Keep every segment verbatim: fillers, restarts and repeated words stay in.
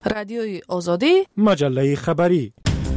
رادیوی آزادی، مجله خبری.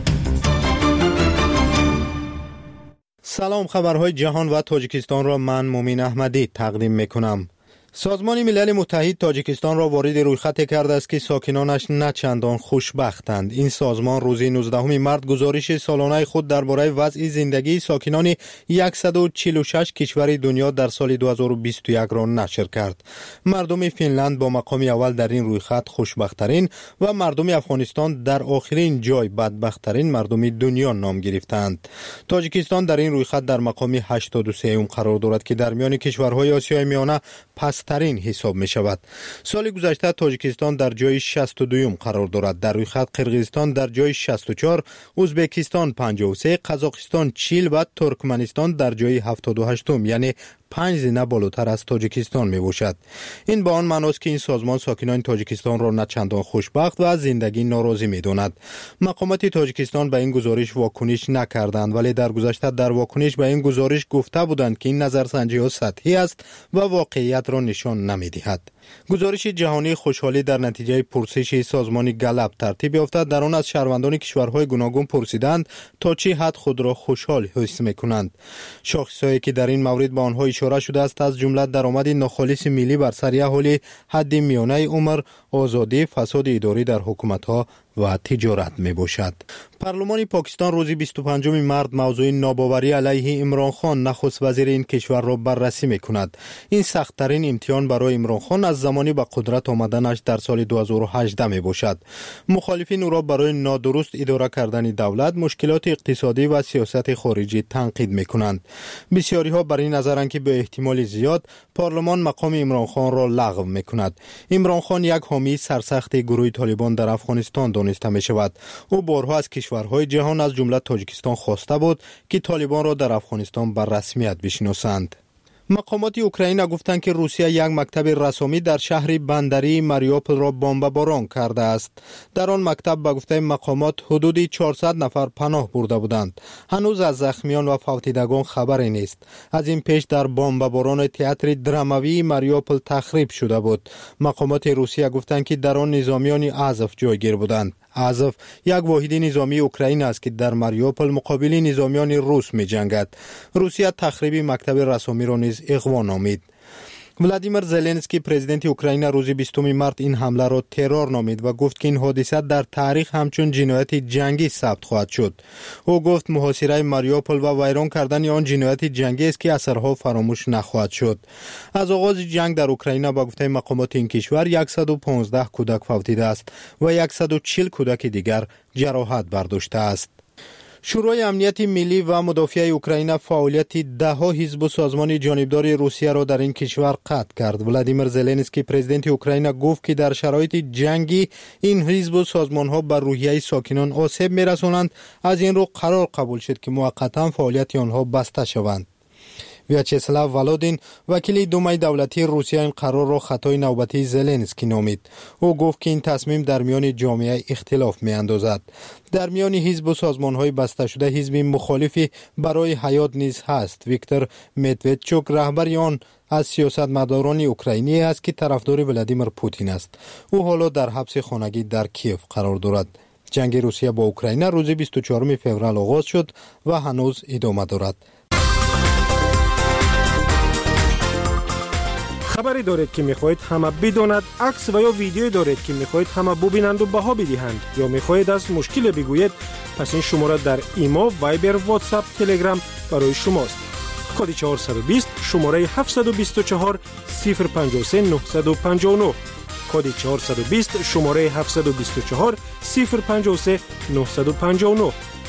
سلام، خبرهای جهان و تاجیکستان را من مومین احمدی تقدیم میکنم. سازمان ملل متحد تاجیکستان را وارد رویخط کرده است که ساکنانش نه چندان خوشبختند. این سازمان روز نوزدهم مارس گزارش سالانه خود درباره وضع زندگی ساکنان صد و چهل و شش کشور دنیا در سال دو هزار و بیست و یک را نشر کرد. مردم فنلند با مقام اول در این رویخط خوشبخت‌ترین و مردم افغانستان در آخرین جای بدبخت‌ترین مردم دنیا نام گرفتند. تاجیکستان در این رویخط در مقام هشتاد و سه قرار دارد که در میان کشورهای آسیای میانه پسترین حساب می شود. سال گذشته تاجیکستان در جای شصت و دو قرار دارد. در رویخط قرقیزستان در جای شصت و چهار، ازبکستان پنجاه و سه، قزاقستان چهل و ترکمنستان در جای هفتاد و هشت، یعنی پنج زینه بالاتر از تاجیکستان می باشد. این به آن معناست که این سازمان ساکنان تاجیکستان را نه چندان خوشبخت و از زندگی ناراضی می داند. مقامات تاجیکستان به این گزارش واکنش نکردند، ولی در گذشته در واکنش به این گزارش گفته بودند که این نظرسنجی ها سطحی است و واقعیت را نشان نمی دهد. گزارش جهانی خوشحالی در نتیجه پرسش سازمان گلب ترتیب یافته. در آن از شهروندان کشورهای گوناگون پرسیدند تا چه حد خود را خوشحال حس می‌کنند. شاخصهایی که در این مورد به آنها اشاره شده است از جمله درآمد ناخالص ملی بر سر اهالی، حد میانه عمر، آزادی، فساد اداری در حکومت‌ها و تجارت می باشد. پارلمان پاکستان روز بیست و پنجم مارس موضوع ناباوری علیه عمران خان نخست وزیر این کشور را بررسی می کند. این سخت‌ترین امتحان برای عمران خان از زمانی به قدرت آمدنش در سال دو هزار و هجده می باشد. مخالفین او را برای نادرست اداره کردن دولت، مشکلات اقتصادی و سیاست خارجی تنقید می کنند. بسیاری ها بر این نظرند که به احتمال زیاد پارلمان مقام عمران خان را لغو می کند. عمران خان یک حامی سرسخت گروه طالبان در افغانستان دانسته می شود. او بارها از کشورهای جهان از جمله تاجیکستان خواسته بود که طالبان را در افغانستان بر رسمیت بشناسند. مقامات اوکراین گفتند که روسیه یک مکتب رسمی در شهر بندری ماریوپل را بمباران کرده است. در آن مکتب به گفته مقامات حدود چهارصد نفر پناه برده بودند. هنوز از زخمیان و فوتیدگان خبری نیست. از این پیش در بمباران تئاتر دراموی ماریوپل تخریب شده بود. مقامات روسیه گفتند که در آن نظامیان آزوف جایگیر بودند. آزوف یک واحد نظامی اوکراین است که در ماریوپل مقابل نظامیان روس می جنگد. روسیه تخریب مکتب رسمی را نیز اغوا نامید. ولادیمیر زلنسکی پرزیدنت اوکراین روز بیستم مارس این حمله را ترور نامید و گفت که این حادثه در تاریخ همچون جنایت جنگی ثبت خواهد شد. او گفت محاصره ماریوپل و ویران کردن آن جنایت جنگی است که اثرها فراموش نخواهد شد. از آغاز جنگ در اوکراین با گفته مقامات این کشور صد و پانزده کودک فوتیده است و صد و چهل کودک دیگر جراحت برداشته است. شورای امنیت ملی و مدافع اوکراین فعالیت ده ها حزب و سازمان جانبدار روسیه را در این کشور قطع کرد. ولادیمیر زلنسکی پرزیدنت اوکراین گفت که در شرایط جنگی این حزب و سازمان ها بر روحیه ساکنان آسیب می‌رسانند. از این رو قرار قبول شد که موقتا فعالیت آنها بسته شوند. ویاچسلاو ولودین وکیل دومای دولتی روسیه این قرار را خطای نوبتی زلنسکی نامید. او گفت که این تصمیم در میان جامعه اختلاف می اندازد. در میان حزب و سازمان‌های بسته شده حزب مخالفی برای حیات نیز هست. ویکتور مدودچوک رهبر آن از سیاستمداران اوکراینی است که طرفدار ولادیمیر پوتین است. او حالا در حبس خانگی در کیف قرار دارد. جنگ روسیه با اوکراین روز بیست و چهارم فوریه آغاز شد و هنوز ادامه دارد. خبری دارید که میخواهید همه بداند، عکس و یا ویدیویی دارید که میخواهید همه ببینند و بها بدهند، یا میخواهید از مشکل بگویید، پس این شماره در ایما، وایبر، واتساپ، تلگرام برای شماست. کد چهارصد و بیست شماره هفتصد و بیست و چهار صفر پنجاه و سه نهصد و پنجاه و نه. کد چهارصد و بیست شماره هفتصد و بیست و چهار صفر پنجاه و سه نهصد و پنجاه و نه.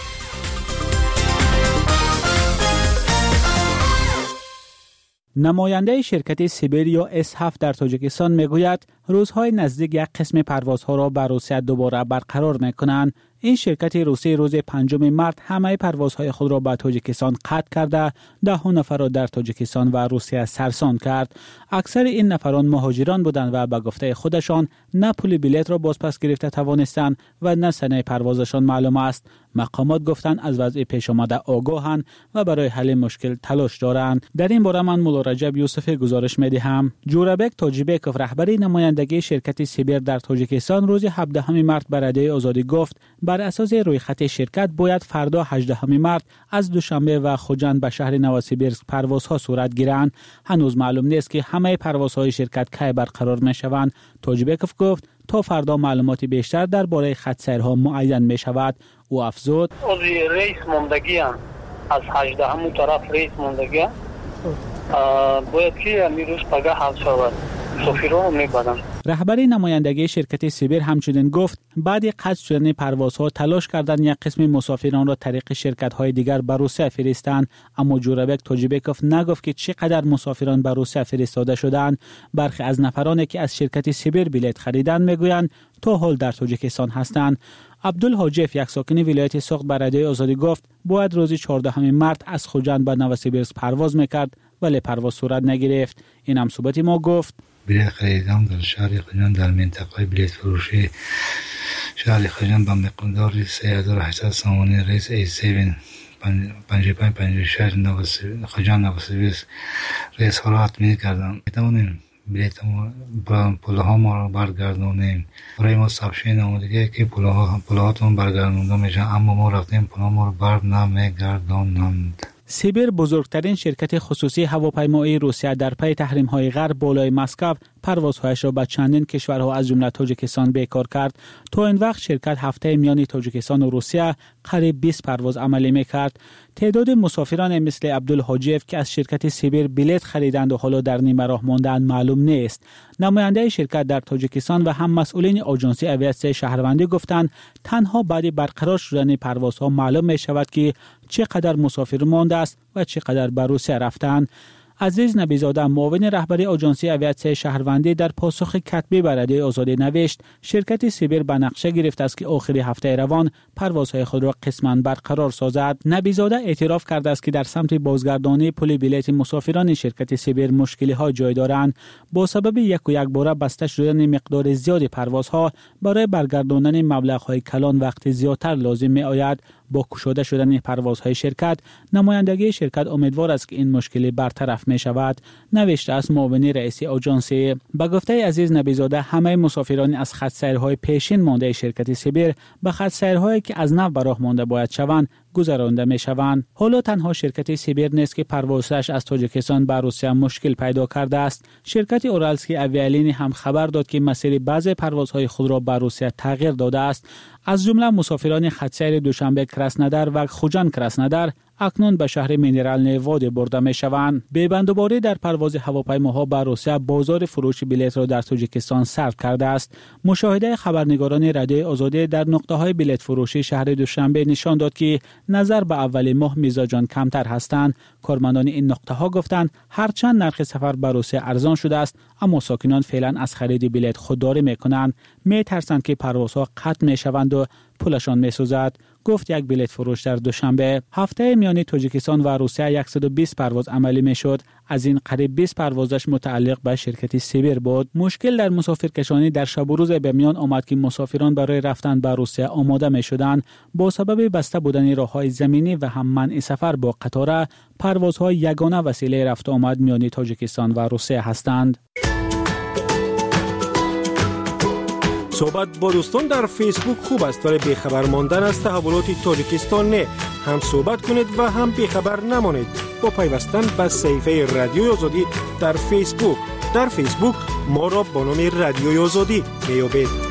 نماینده شرکت سیبریا اس هفت در تاجیکستان میگوید روزهای نزدیک یک قسم پروازها را بر روسیه دوباره برقرار میکنند. این شرکت روسی روز پنجم مارس همه پروازهای خود را به تاجیکستان قطع کرده، ده ها نفر را در تاجیکستان و روسیه سرسان کرد. اکثر این نفران مهاجران بودند و به گفته خودشان نه پول بلیط را بازپس گرفته توانستند و نه سنه پروازشان معلوم است. مقامات گفتند از وضع پیش آمده آگاهند و برای حل مشکل تلاش دارند. در این باره من مولا رجب یوسفی گزارش می‌دهم. جورابک تاجیبکوف رهبر نماینده نمایندگی شرکت سیبر در تاجیکستان روز هفدهم مارس به رادیوی آزادی گفت بر اساس رویخط شرکت باید فردا هجدهم مارس از دوشنبه و خوجند به شهر نوسیبیرسک پروازها صورت گیرند. هنوز معلوم نیست که همه پروازهای شرکت کی برقرار میشوند. توجیبکوف گفت تا فردا معلومات بیشتر درباره خط سیرها معین می شود. او افزود اوزی رئیس موندگی هم از هجدهم طرف رئیس موندگی باید که امیروش پگه حل شود. سفیران میبادن. رهبری نمایندگی شرکت سیبر همچنین گفت بعد قطع شدن پروازها تلاش کردند یک قسم مسافران را طریق شرکت‌های دیگر به روسیه فرستند، اما جورابک توجیبکوف نگفت که چقدر مسافران به روسیه فرستاده شدند. برخی از نفرانی که از شرکت سیبر بلیط خریدند میگویند تا حال در تاجیکستان هستند. عبدالحاجف یک ساکن ولایت سوخت به رادیوی آزادی گفت باید روز چهاردهم مارس از خوجند به نوسیبیرسک پرواز میکرد ولی پرواز صورت نگرفت. این هم صحبت ما گفت بلیط خریدم در شهر خوجند در منطقه بلیط فروشی شهر خوجند با مقدار سه هزار و هشتصد سامانه ریس ای هفت پنجاه و پنج پنجاه و شش خوجند نوسیبیرسک ریس ها را حتمی کردم. میتوانیم بلیط پوله ها ما را برگردونیم. برای ما سبشین آمدگی که پوله ها پولهاتون برگردونده میشه، اما ما رفتیم پوله ما را بر نمیگردانند. سیبر بزرگترین شرکت خصوصی هواپیمایی روسیه در پی تحریم‌های غرب بالای مسکو پروازهایش را به چندین کشورها از جمله تاجیکستان بیکار کرد. تا این وقت شرکت هفته میان تاجیکستان و روسیه قریب بیست پرواز عملی میکرد. تعداد مسافران مثل عبدالحاجف که از شرکت سیبر بلیط خریدند و حالا در نیمه راه ماندند معلوم نیست. نماینده شرکت در تاجیکستان و هم مسئولین آژانسی آویاسیون شهروندی گفتند تنها بعد برقرار شدن پروازها معلوم می شود که چقدر مسافر مانده است و چقدر به روسیه رفتند. عزیز نبیزاده معاون رهبری آژانسی آویاسیون شهروندی در پاسخ کتبی به رادیوی آزادی نوشت شرکت سیبر به نقشه گرفته است که آخر هفته روان پروازهای خود را قسماً برقرار سازد. نبیزاده اعتراف کرده است که در سمت بازگردانی پول بلیط مسافران شرکت سیبر مشکلی ها جای دارند. با سبب یک و یک باره بسته شدن مقدار زیادی پروازها برای برگرداندن مبلغ های کلان وقت زیادتر لازم می آید. با گشوده شدن پروازهای شرکت نمایندگی شرکت امیدوار است که این مشکل برطرف می شود. نوشته است معاون رئیسی آژانسی. به گفته عزیز نبیزاده همه مسافران از خط سیرهای پیشین مانده شرکت سیبر به خط سیرهایی که از نو به راه مانده باید شوند گذرانده می شوند. حالا تنها شرکت سیبر نیست که پروازش از تاجیکستان به روسیه مشکل پیدا کرده است. شرکت اورالسکی اویالینی هم خبر داد که مسیر بعضی پروازهای خود را به روسیه تغییر داده است. از جمله مسافران خط سیر دوشنبه کراسنودار و خوجند کراسنودار اکنون به شهر مینرال نیواد برده می شوند. بیبندوباری در پرواز هواپیماها به روسیه بازار فروش بلیط را در تاجیکستان سرد کرده است. مشاهده خبرنگاران رادیوی آزادی در نقطه های بلیط فروشی شهر دوشنبه نشان داد که نظر به اول ماه میزاجان کمتر هستند. کارمندان این نقطه ها گفتند هرچند نرخ سفر به روسیه ارزان شده است اما ساکنان فعلا از خرید بلیط خودداری میکنند. میترسند که پروازها قطع میشوند و پولشان میسوزد. گفت یک بلیط فروش در دوشنبه هفته میان تاجیکستان و روسیه صد و بیست پرواز عملی میشد. از این قریب بیست پروازش متعلق به شرکت سیبر بود. مشکل در مسافرکشانی در شب و روز به میان آمد که مسافران برای رفتن به روسیه آماده میشدند. با سبب بسته بودن راههای زمینی و هم منع سفر با قطار پروازها یگانه وسیله رفت آمد میان تاجیکستان و روسیه هستند. صحبت با دوستان در فیسبوک خوب است ولی بیخبر ماندن از تحولات تاجیکستان نه. هم صحبت کنید و هم بیخبر نمانید با پیوستن به صفحه رادیوی آزادی در فیسبوک. در فیسبوک ما را با نام رادیوی آزادی میابید.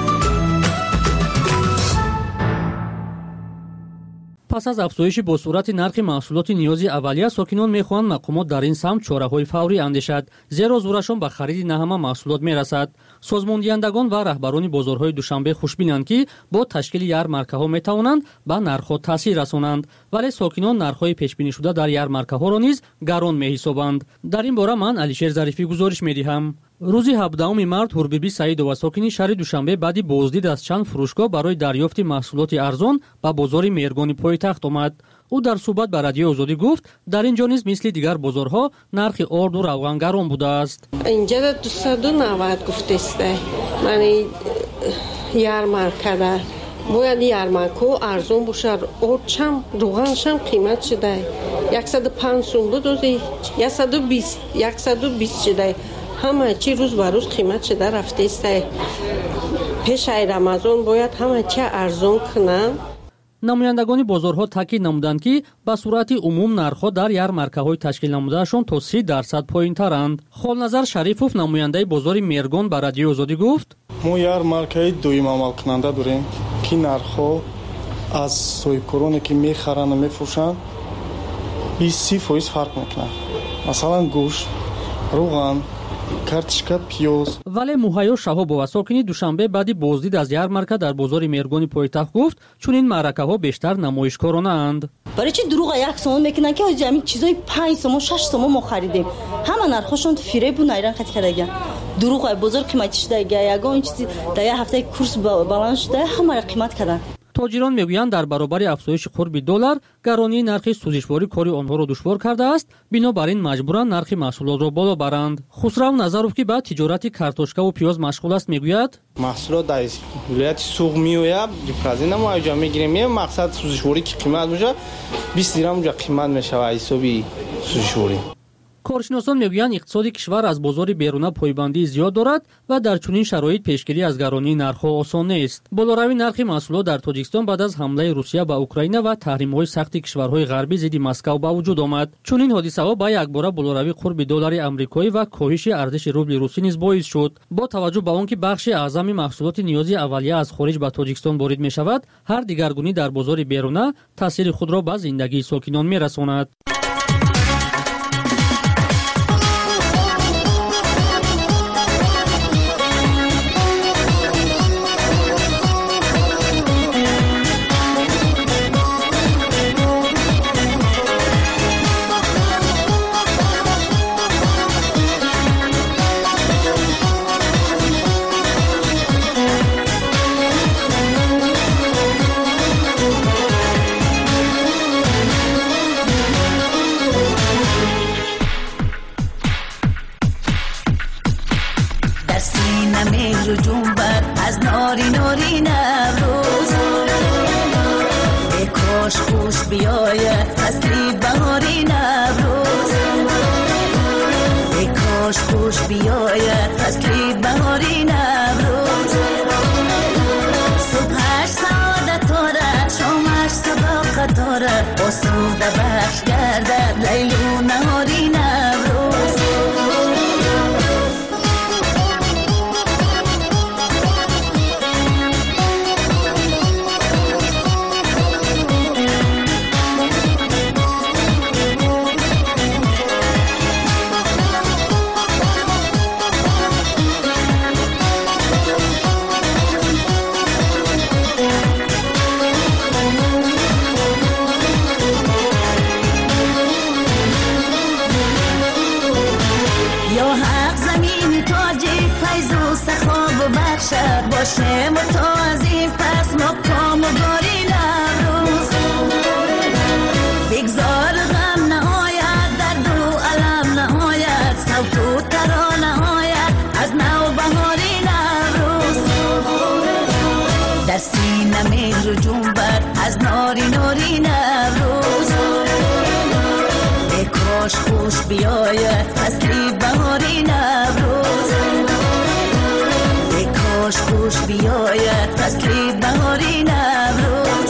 پس از افزایش با صورت نرخ محصولات نیازی اولیه ساکنان میخواهند مقامات در این سمت چاره‌های فوری اندیشد زیرا زورشان به خرید نه همه محصولات میرسد. سازماندهندگان و رهبران بازارهای دوشنبه خوشبینند که با تشکیل یارمارکه‌ها میتوانند به نرخ‌ها تاثیر رسانند ولی ساکنان نرخ‌های پیش بینی شده در یارمارکه‌ها را نیز گران میحسابند. در این باره من علیشیر ظریفی گزارش میدهم. روز هفدهم مارس حوربیبی سعید و ساکنی شهر دوشنبه بعد بازدید از چند فروشگاه برای دریافت محصولات ارزان به بازار میرگانی پایتخت آمد. او در صحبت با رادیوی آزادی گفت در اینجا نیز مثل دیگر بازارها نرخ آرد و روغن گران بوده است. اینجا دویست و نود گفته است. من یارمارکه باید یارمارکه ارزان باشه. آرد چم روغنش هم قیمت شده. صد و پنج سوم بود، صد و بیست صد و بیست شده. همه چی روز به روز قیمت شده رفته است. پیش رمضان باید همه چی ارزان کنن. намояндагони бозорҳо таъкид намуданд ки ба сурати умум нархҳо дар ярмаркаҳои ташкил намудаашон то си дарсад поинтаранд. холназар шарифов намояндаи бозори мергон ба радиои озодӣ гуфт: мо ярмаркаи дуюм амалкунанда дорем ки нархҳо аз соҳибкороне ки мехаранд ва мефурӯшанд бист си фоиз фарқ мекунад. масалан гӯшт, руған, картишка, пиёз. вале муҳайё шаҳобова, сокини душанбе, баъди боздид аз ярмарка дар бозори мергони пойтахт гуфт чунин маъракаҳо бештар намоишкоронанд. барои чи дурӯға як сомон мекунанд ки ҳозир ҳамин чизои панҷ сомон шаш сомон мо харидем. ҳама нархҳошон фиребу найран қат кардаган. дурӯға бозор қимати шудага ягон чизи дар як ҳафтаи курс баланд шуда ҳамаро қимат карданд. тоҷирон мегӯянд дар баробари афзоиши қурби доллар гаронии нархи сӯзишворӣ кори онҳоро душвор кардааст, бинобар ин маҷбуранд нархи маҳсулотро боло баранд. хусрав назаров ки ба тиҷорати картошкаву пиёз машғул аст мегӯяд: маҳсулот дар вилояти суғ меояд, диққазина мо аҷа мегирем. мақсад сӯзишворӣ ки қимат боша бист дирам уҷа қимат мешавад ҳисоби сӯзишворӣ. коршиносон мегӯянд иқтисоди кишвар аз бозори беруна пойбандии зиёд дорад ва дар чунин шароит пешгирӣ аз гаронии нархҳо осон нест. болоравии нархи маҳсулот дар тоҷикистон баъд аз ҳамлаи русия ба украина ва таҳримҳои сахти кишварҳои ғарбӣ зидди Москав ба вуҷуд омад. чунин ҳодисаҳо ба якбора болоравии қурби доллари амрикоӣ ва коҳиши арзиши рубли русӣ низ боис шуд. бо таваҷҷӯҳ ба он ки бахши аъзами маҳсулоти ниёзи аввалия аз хориҷ ба тоҷикистон ворид мешавад, ҳар дигаргунӣ дар бозори беруна таъсири худро ба зиндагии сокинон мерасонад. از ناری ناری نوروز ای کاش خوش بیاید فصلی بهاری نوروز ای کاش خوش بیاید فصلی بهاری نوروز صبحش سعادت داره شامش صداقت داره آسوده بخش گردد لیل و نهاری نوروز باشه متوازی پس مقام و گاری نوروز بگذار غم نهایت در دو علم نهایت صوت و ترا نهایت از نو بهاری نوروز در سینه مهر و جنبت از ناری ناری نوروز ای کاش خوش بیاید فصلی بهاری نوروز کاش خوش بیاید فصلی بهاری نوروز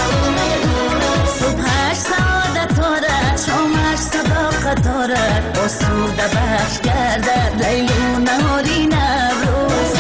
صبحش سعادت دارد شامش صداقت دارد آسوده بخش گردد لیل و نهاری نوروز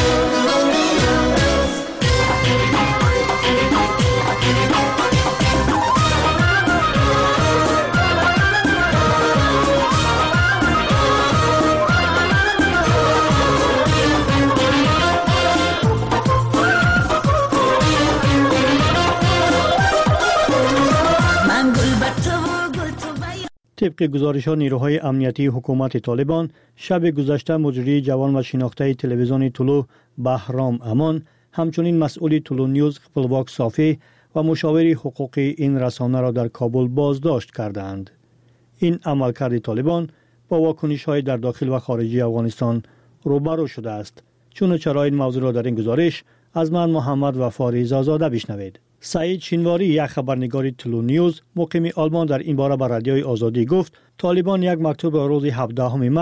طبق گزارش‌ها نیروهای امنیتی حکومت طالبان شب گذشته مجری جوان و شناخته تلویزیون طلوع بهرام امان همچنین مسئول طلوع نیوز خپلواک صافی و مشاور حقوقی این رسانه را در کابل بازداشت کردند. این عملکرد طالبان با واکنش‌های در داخل و خارجی افغانستان روبرو شده است. چون چرا این موضوع را در این گزارش از من محمد وفاری زازاده بشنوید. سعید شینواری یک خبرنگار طلوع نیوز مقیم آلمان در این باره به رادیوی آزادی گفت طالبان یک مکتوب روز هفدهم مارس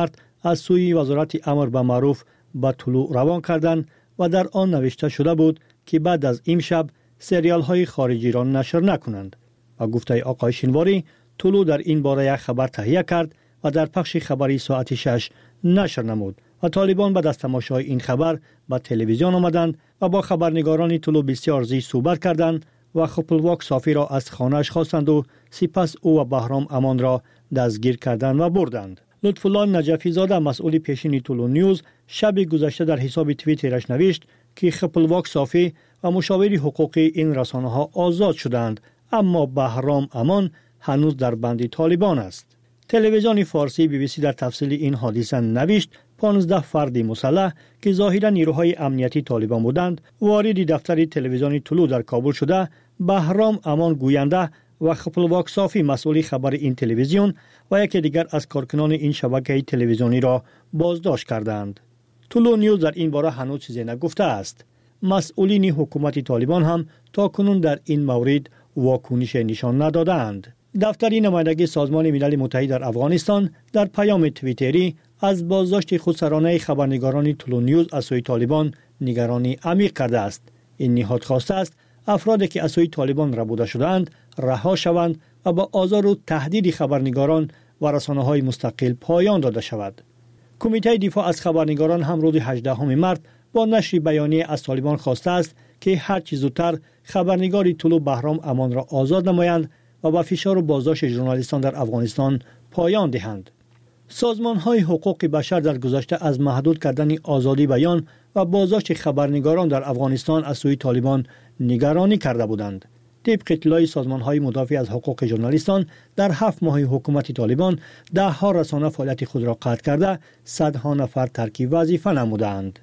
از سوی وزارت امر به معروف به طلوع روان کردند و در آن نوشته شده بود که بعد از امشب سریال های خارجی را نشر نکنند. و گفته آقای شینواری، طلوع در این باره یک خبر تهیه کرد و در پخش خبری ساعت شش نشر نمود و طالبان بعد از تماشای این خبر به تلویزیون آمدند و با خبرنگاران طلوع بسیار زیست صحبت کردند و خپلواک صافی را از خانه‌اش خواستند و سپس او و بهرام امان را دستگیر کردند و بردند. لطفالله نجفی زاده مسئول پیشین طلوع نیوز شب گذشته در حساب توییترش نوشت که خپلواک صافی و مشاور حقوقی این رسانه ها آزاد شدند، اما بهرام امان هنوز در بند طالبان است. تلویزیون فارسی بی بی سی در تفصیل این حادثه نوشت پانزده فرد مسلح که ظاهرا نیروهای امنیتی طالبان بودند وارد دفتر تلویزیون طلوع در کابل شده بهرام امان گوینده و خپلواک صافی مسئول خبر این تلویزیون و یکی دیگر از کارکنان این شبکه تلویزیونی را بازداشت کردند. طلوع نیوز در این باره هنوز چیزی نگفته است. مسئولین حکومت طالبان هم تا کنون در این مورد واکنش نشان ندادند. دفتر نمایندگی سازمان ملل متحد در افغانستان در پیام توییتری از بازداشت خودسرانه خبرنگاران طلوع نیوز از سوی طالبان نگرانی عمیق کرده است. این نهاد خواسته است افرادی که از سوی طالبان ربوده شدند رها شوند و با آزار و تهدید خبرنگاران و رسانه‌های مستقل پایان داده شود. کمیته دفاع از خبرنگاران هم روز هجدهم مارس با نشر بیانیه از طالبان خواسته است که هر چه زودتر خبرنگار طلوع بهرام امان را آزاد نمایند و با فشار و بازداشت ژورنالیستان در افغانستان پایان دهند. سازمان‌های حقوق بشر در گذشته از محدود کردن آزادی بیان و بازداشت خبرنگاران در افغانستان از سوی طالبان نگرانی کرده بودند. طبق اطلاع سازمان‌های مدافع از حقوق ژورنالیستان در هفت ماه حکومت طالبان ده ها رسانه فعالیت خود را قطع کرده، صدها نفر ترک وظیفه نمودند.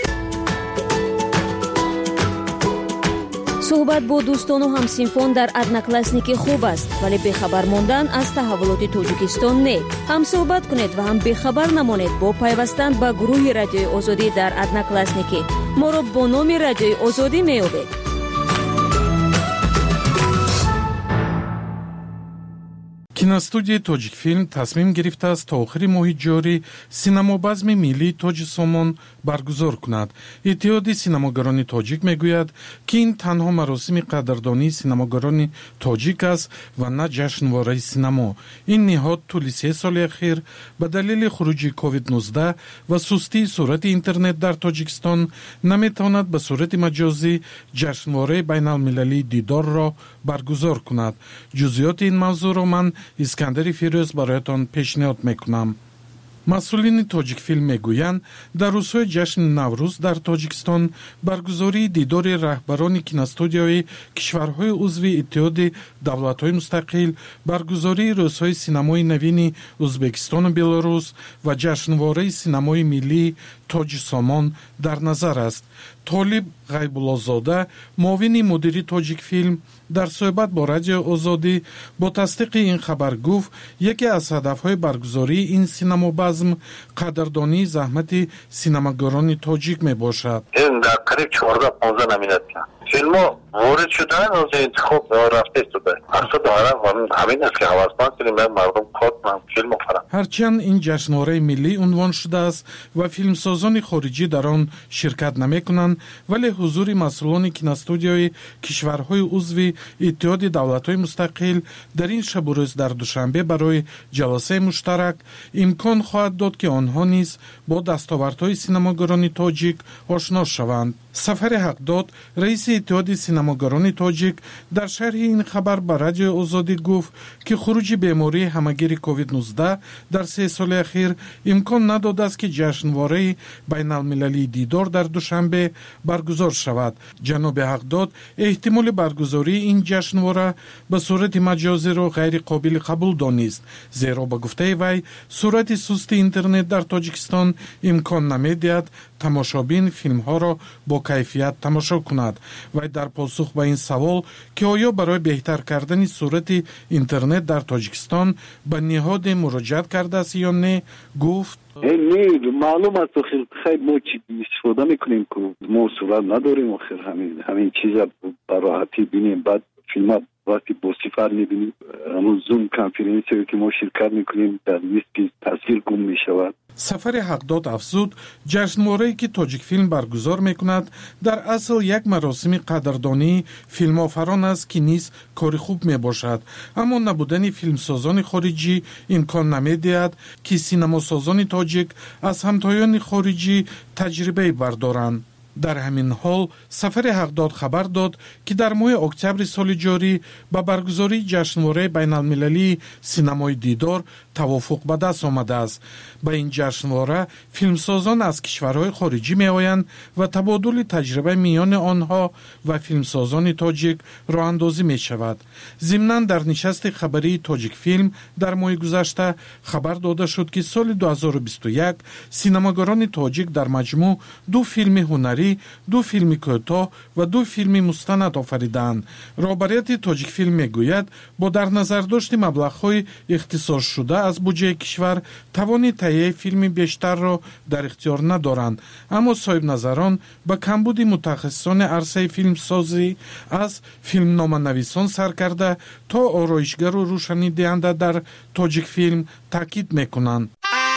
صحبت با دوستان و همسینفان در ادناکلاسنیک خوب است، ولی بخبر ماندن از تحولات توجیکستان نه. هم صحبت کنید و هم بخبر نمانید با پیوستن به گروه رادیوی آزادی در ادناکلاسنیک. ما را با نام رادیوی آزادی میابید. киностудияи тоҷикфилм тасмим гирифтааст то охири моҳи ҷорӣ синамобазми миллии тоҷисомон баргузор кунад. иттиҳоди синамогарони тоҷик мегӯяд ки ин танҳо маросими қадрдонии синамогарони тоҷик аст ва на ҷашнвораи синамо. ин ниҳод тӯли се соли ахир ба далели хуруҷи ковид нуздаҳ ва сустии сурати интернет дар тоҷикистон наметавонад ба сурати маҷозӣ ҷашнвораи байналмилалии дидорро баргузор кунад. ҷузъиёти ин мавзӯъро ман искандари фирӯз бароятон пешниҳод мекунам. масъулини тоҷикфилм мегӯянд дар рӯзҳои ҷашни наврӯз дар тоҷикистон баргузории дидори раҳбарони киностудияҳои кишварҳои узви иттиҳоди давлатҳои мустақил, баргузории рӯзҳои синамои навини ӯзбекистону белорус ва ҷашнвораи синамои миллии тоҷисомон дар назар аст. толиб ғайбуллозода, муовини мудири тоҷикфилм, дар суҳбат бо радиои озодӣ бо тасдиқи ин хабар гуфт яке аз ҳадафҳои баргузории ин синамобазм қадрдонии заҳмати синамогарони тоҷик мебошад. ин дар қариб чорда понзда номинатсия филмҳо ворид шудаанд, оз интихоб рафта истодаанд. мақсад ҳамин аст ки ҳавасманд кунем мардум кор кунанд филмҳо фарам. ҳарчанд ин ҷашнвораи миллӣ унвон шудааст ва филмсозони хориҷӣ дар он ширкат намекунанд, вале ҳузури масъулони киностудияҳои кишварҳои узви иттиҳоди давлатҳои мустақил дар ин шабу рӯз дар душанбе барои ҷаласаи муштарак имкон хоҳад дод ки онҳо низ бо дастовардҳои синамогарони тоҷик ошно шаванд. сафари ҳақдод, раиси иттиҳоди синамогарони тоҷик, дар шарҳи ин хабар ба радиои озодӣ гуфт ки хуруҷи бемории ҳамагири ковид нуздаҳ дар се соли ахир имкон надодааст ки ҷашнвораи байналмилалии дидор дар душанбе баргузор шавад. ҷаноби ҳақдод эҳтимоли баргузории ин ҷашнвора ба сурати маҷозиро ғайриқобили қабул донист, зеро ба гуфтаи вай сурати сусти интернет дар тоҷикистон имкон намедиҳад тамошобин филмҳоро бо кайфият тамошо кунад. вай дар посух ба ин савол ки оё барои беҳтар кардани сурати интернет дар тоҷикистон ба ниҳоде муроҷиат кардааст ё не, гуфт не маълум аст охир хай мо чи истифода мекунем ку мо сурат надорем охир ҳамин ҳамин чиза ба роҳатӣ бинем баъд филма وقتی با سفر میبینیم همون زوم کانفرانسی که ما شرکت میکنیم در لیست تصویر گم میشود. سفر حقداد افزود جشنواره‌ای که تاجیک فیلم برگزار میکند در اصل یک مراسم قدردانی فیلم‌آفران است که نیز کار خوب میباشد، اما نبودن فیلمسازان خارجی امکان نمیدهد که سینماسازان تاجیک از همتایان خارجی تجربه بردارند. در همین حال سفر حقداد خبر داد که در ماه اکتبر سال جاری با برگزاری جشنواره بین المللی سینمای دیدار توافق به دست آمده است. به این جشنواره فیلمسازان از کشورهای خارجی می آیند و تبادل تجربه میان آنها و فیلمسازان تاجیک راه اندازی می شود. ضمناً در نشست خبری تاجیک فیلم در ماه گذشته خبر داده شد که سال دو هزار و بیست و یک سینماگران تاجیک در مجموع دو فیلم هنری، دو فیلم کوتاه و دو فیلم مستند آفریدند. رهبریت تاجیک فیلم میگوید با در نظر داشت مبلغ‌های اختصاص شده از بودجه کشور توان تهیه فیلم بیشتر را در اختیار ندارند، اما صاحب نظران با کمبود متخصصان عرصه فیلم سازی از فیلم نامه‌نویسان سر کرده تا آرایشگر و روشنی دهنده در تاجیک فیلم تاکید میکنند.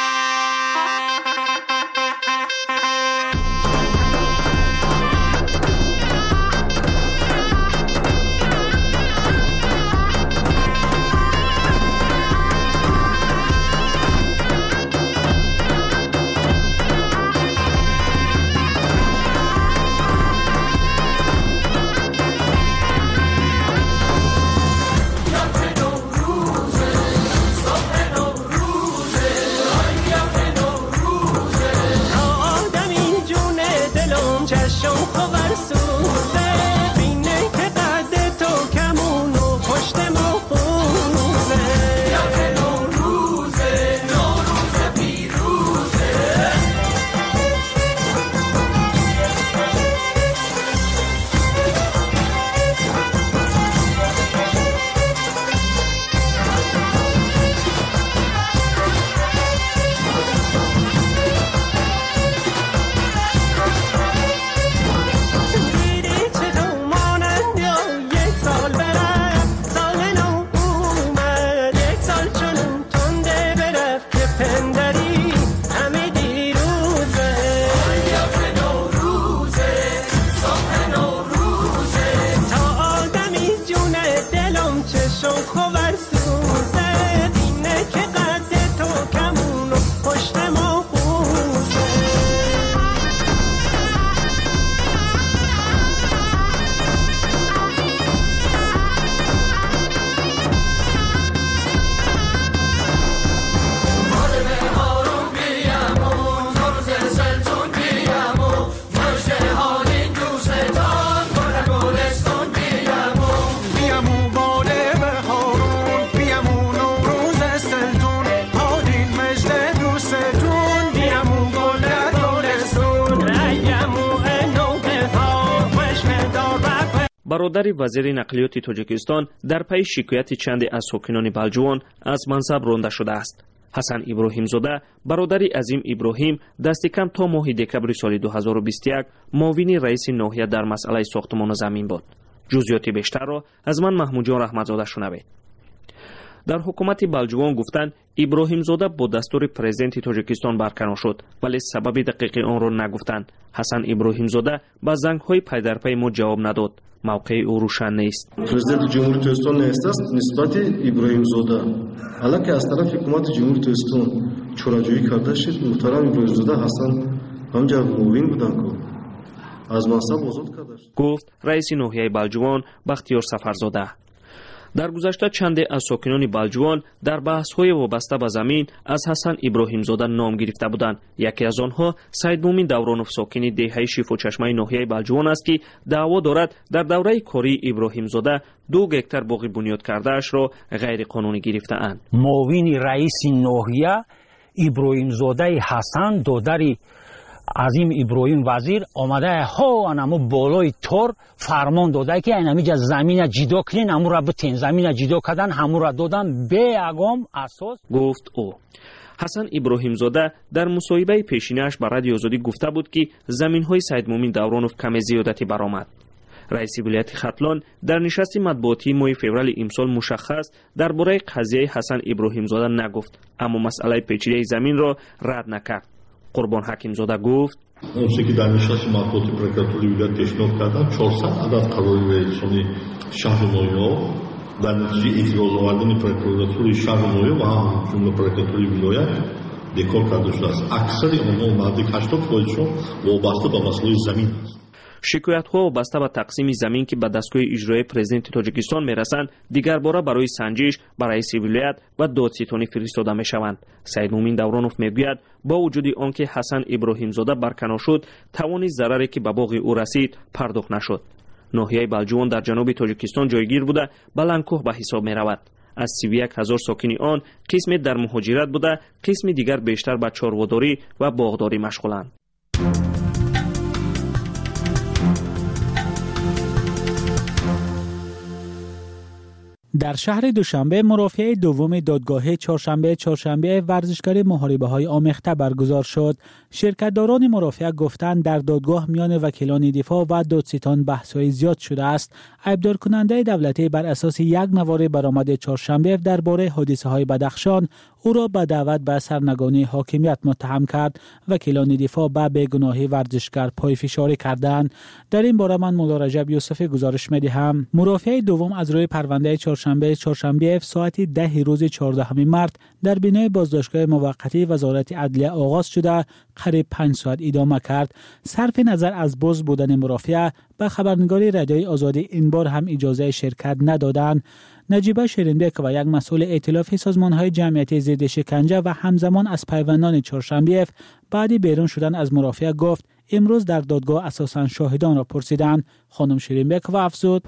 برادر وزیر نقلیات تاجیکستان در پی شکایت چند از ساکنان بلجوان از منصب رانده شده است. حسن ابراهیم زاده برادر عظیم ابراهیم دست کم تا ماه دکبر سال دو هزار و بیست و یک معاون رئیس ناحیه در مسئله ساختمان زمین بود. جزئیات بیشتر را از من محمود جان رحمتزاده شنوید. در حکومت بلجوان گفتند ابراهیم زاده با دستور پرزیدنت تاجیکستان برکنار شد، ولی سبب دقیق آن را نگفتند. حسن ابراهیم زاده با زنگ‌های پی در پی ما جواب نداد. موقع او روشن نیست. پرزیدنت جمهوری تاجیکستان نیست است نسبت ابراهیم زاده البته از طرف حکومت جمهوری تاجیکستان چوراجویی کرده شد. محترم ابراهیم زاده حسن همجا معاون بودند که از منصب آزاد کرده شد، گفت رئیس ناحیه بلجوان بختیار سفرزاده. در گذشته چند از ساکنان بلجوان در بحث‌های وابسته به زمین از حسن ابراهیم زاده نام گرفته بودند. یکی از آنها سید مومن دورانوف ساکن دهه شیف و چشمه ناحیه بلجوان است که دعوا دارد در دوره کاری ابراهیم زاده دو گکتر باغ بنیاد کرده اش را غیر قانونی گرفته اند. معاون رئیس ناحیه ابراهیم زاده حسن دادری عظیم ابراهیم وزیر آمده ها انمو بالای تور فرمان داده که اینمیجا زمین جدا کنین همون را بتین زمین جدا کردن همون را دادن به اقام اساس، گفت او. حسن ابراهیم زاده در مصاحبه پیشینش با رادیو آزادی گفته بود که زمین های سید مومن دورانوف کم زیادتی برآمد. رئیس ولایت ختلان در نشست مطبوعاتی ماه فوریه امسال مشخص درباره قضیه حسن ابراهیم زاده نگفت، اما مسئله پیچیده زمین را رد نکرد. قربان حکیم زاده گفت اون چیزی که در نشست مطبوعاتی پروکراتوری ولایت پیشنهاد کردن چهارصد عدد قرار رئیسانی شهر نویو در نتیجه اعتراض آوردن پروکراتوری شهر نویو و هم جمله پروکراتوری ولایت بکار کرده شده است. اکثر آنها نزدیک هشتاد درصدشون وابسته به مسئله زمین است. شکایت‌ها وابسته به تقسیم زمین که به دستگاه اجرایی پرزیدنت تاجیکستان میرسند دیگر باره برای سنجش به رئیس ولایت و دادستانی فرستاده میشوند. سید مومین دورانوف میگوید با وجود آنکه حسن ابراهیم زاده برکنار شد، توان ضرری که به باغ او رسید پرداخت نشد. ناحیه بلجوان در جنوب تاجیکستان جایگیر بوده بلندکوه به حساب می رود. از سی و یک هزار ساکن آن قسمی در مهاجرت بوده، قسمی دیگر بیشتر به چارواداری و باغداری مشغولند. در شهر دوشنبه مرافعه دوم دادگاه چهارشنبه چهارشنبه ورزشکاری محاربه‌های آمیخته برگزار شد. شرکت‌داران مرافعه گفتند در دادگاه میان وکیلان دفاع و دادستان بحث‌های زیاد شده است. ایبدار کننده دولتی بر اساس یک نوار برآمد چهارشنبه درباره حادثه‌های بدخشان او را به دعوت به سرنگونی حاکمیت متهم کرد. وکیلان دفاع به بیگناهی ورزشکار پایفشاری کردند. در این باره من مولا رجب یوسفی گزارش می‌دهم. مرافعه دوم از روی پرونده چهارشنبه چهارشنبه ساعت ده روز چهاردهم مارس در بینای بازداشتگاه موقتی وزارت عدلیه آغاز شده قریب پنج ساعت ادامه کرد. صرف نظر از باز بودن مرافعه به خبرنگاری رادیوی آزادی این بار هم اجازه شرکت ندادند. نجیبه شیرینبک و یک مسئول ائتلاف سازمان‌های جمعیتی ضد شکنجه و همزمان از پیوندان چهارشنبه بعد بیرون شدن از مرافعه گفت امروز در دادگاه اساساً شاهدان را پرسیدند. خانم شیرینبک و افزود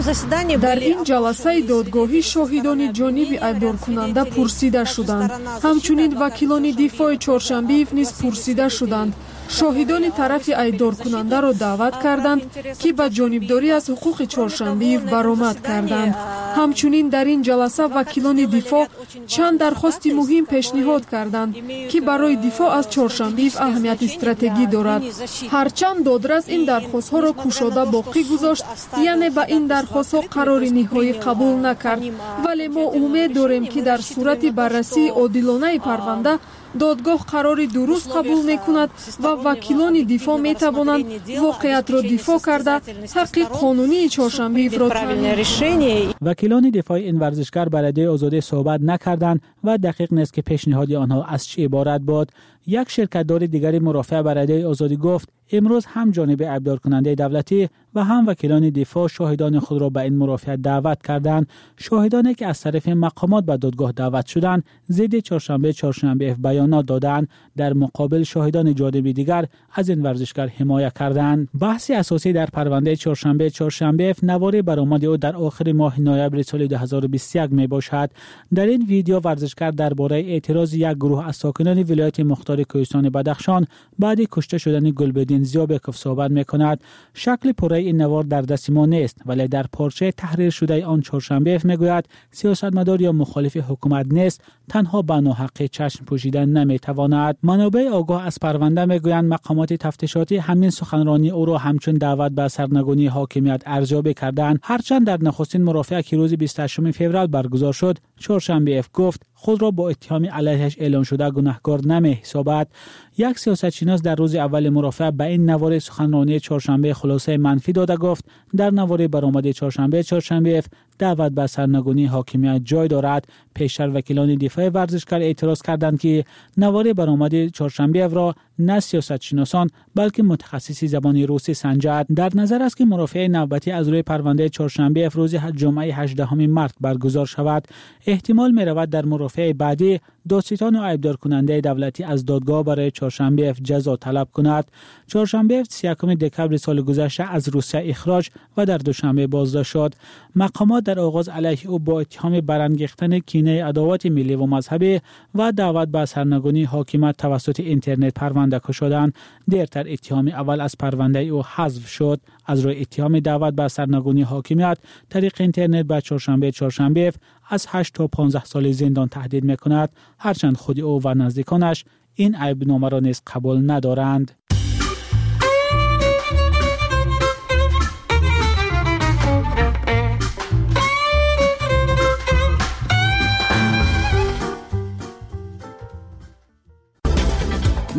در این جلسه دادگاهی شاهدان جانب ایبدار کننده پرسیده شدند. همچنین وکیلان دفاع چهارشنبه نیز پرسیده شدند. شاهدان طرف ایبدار کننده را دعوت کردند که به جانبداری از حقوق چهارشنبه برآمد کردند. همچنین در این جلسه وکیلان دفاع چند درخواست مهم پیشنهاد کردند که برای دفاع از چهارشنبه اهمیت استراتژی دارد. هرچند دادرس این درخواست ها را کشاده باقی گذاشت، یعنی به این درخواست ها قرار نهایی قبول نکرد، ولی ما امید داریم که در صورت بررسی عادلانه پرونده دادگاه قرار درست قبول میکند و وکیلان دفاع میتوانند واقعیت را دفاع کرده حق قانونی چهارشنبه را تامین کنند. وکیلان دفاع این ورزشکار به رادیوی آزادی صحبت نکردند و دقیق نیست که پیشنهاد آنها از چه عبارت بود. یک شرکت‌دار دیگری مرافع به رادیوی آزادی گفت امروز هم جانب ایبدار کننده دولتی و هم وکیلان دفاع شاهدان خود را به این مرافعه دعوت کردند. شاهدانی که از طرف مقامات به دادگاه دعوت شدند ضد چهارشنبه چهارشنبه بیانات دادند. در مقابل شاهدان جانب دیگر از این ورزشکار حمایت کردند. بحث اساسی در پرونده چهارشنبه چهارشنبه نوار برآمد او در آخر ماه نوامبر سال دو هزار و بیست و یک می باشد. در این ویدیو ورزشکار درباره اعتراض یک گروه از ساکنان ولایت مختار کوهستان بدخشان بعد کشته شدن گلبدین زیابکوف صحبت می‌کند. شکل پره این نوار در دست ما نیست، ولی در پارچه تحریر شده آن چهارشنبه میگوید سیاستمدار یا مخالف حکومت نیست، تنها به ناحقی چشم پوشیدن نمیتواند. منابع آگاه از پرونده میگویند مقامات تفتیشاتی همین سخنرانی او را همچون دعوت به سرنگونی حاکمیت ارزیابی کردند. هرچند در نخستین مرافعه که روز بیست و هشتم فوریه برگزار شد چهارشنبه گفت خود را با اتهام علیهش اعلام شده گناهکار نمی حسابد. یک سیاستشناس در روز اول مرافعه به این نوار سخنرانی چهارشنبه خلاصه منفی داده گفت در نوار برآمد چهارشنبه چهارشنبه دعوت به سرنگونی حاکمیت جای دارد. پیشتر وکیلان دفاع ورزشکار اعتراض کردند که نوار برآمد چهارشنبه را نه سیاستشناسان بلکه متخصصی زبان روسی سنجد. در نظر است که مرافعه نوبتی از روی پرونده چهارشنبه روز جمعه هجدهم مارس برگزار شود. احتمال می رود در مرافعه بعدی دادستان و ایبدار کننده دولتی از دادگاه برای چهارشنبه جزا طلب کند. چهارشنبه سی و یکم دکمبر سال گذشته از روسیه اخراج و در دوشنبه بازداشت شد. مقامات در آغاز علیه او با اتهام برانگیختن کینه عداوت ملی و مذهبی و دعوت به سرنگونی حاکمیت توسط اینترنت پرونده کشیدند. دیرتر اتهام اول از پرونده او حذف شد. از روی اتهام دعوت به سرنگونی حاکمیت طریق اینترنت به چهارشنبه چهارشنبه از هشت تا پانزده سال زندان تهدید میکند، هرچند خود او و نزدیکانش این عیب نامه را نیز قبول ندارند.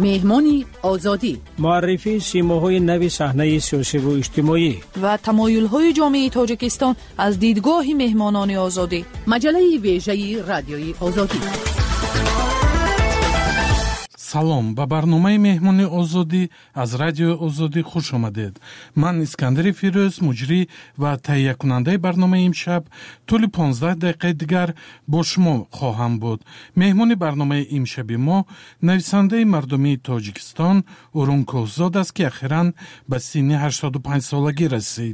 مهمان آزادی، معرفی سیماهای نو صحنه سیاسی و اجتماعی و تمایل‌های جامعه تاجیکستان از دیدگاه مهمانان آزادی. مجله ویژه رادیوی آزادی. салом ба барномаи меҳмони озодӣ аз радиои озодӣ хуш омадед. ман искандари фирӯз муҷрӣ ва таҳиякунандаи барномаи имшаб тӯли понздаҳ дақиқаи дигар бо шумо хоҳам буд. меҳмони барномаи имшаби мо нависандаи мардумии тоҷикистон урун кӯҳзод аст ки ахиран ба синни ҳаштоду панҷсолагӣ расид.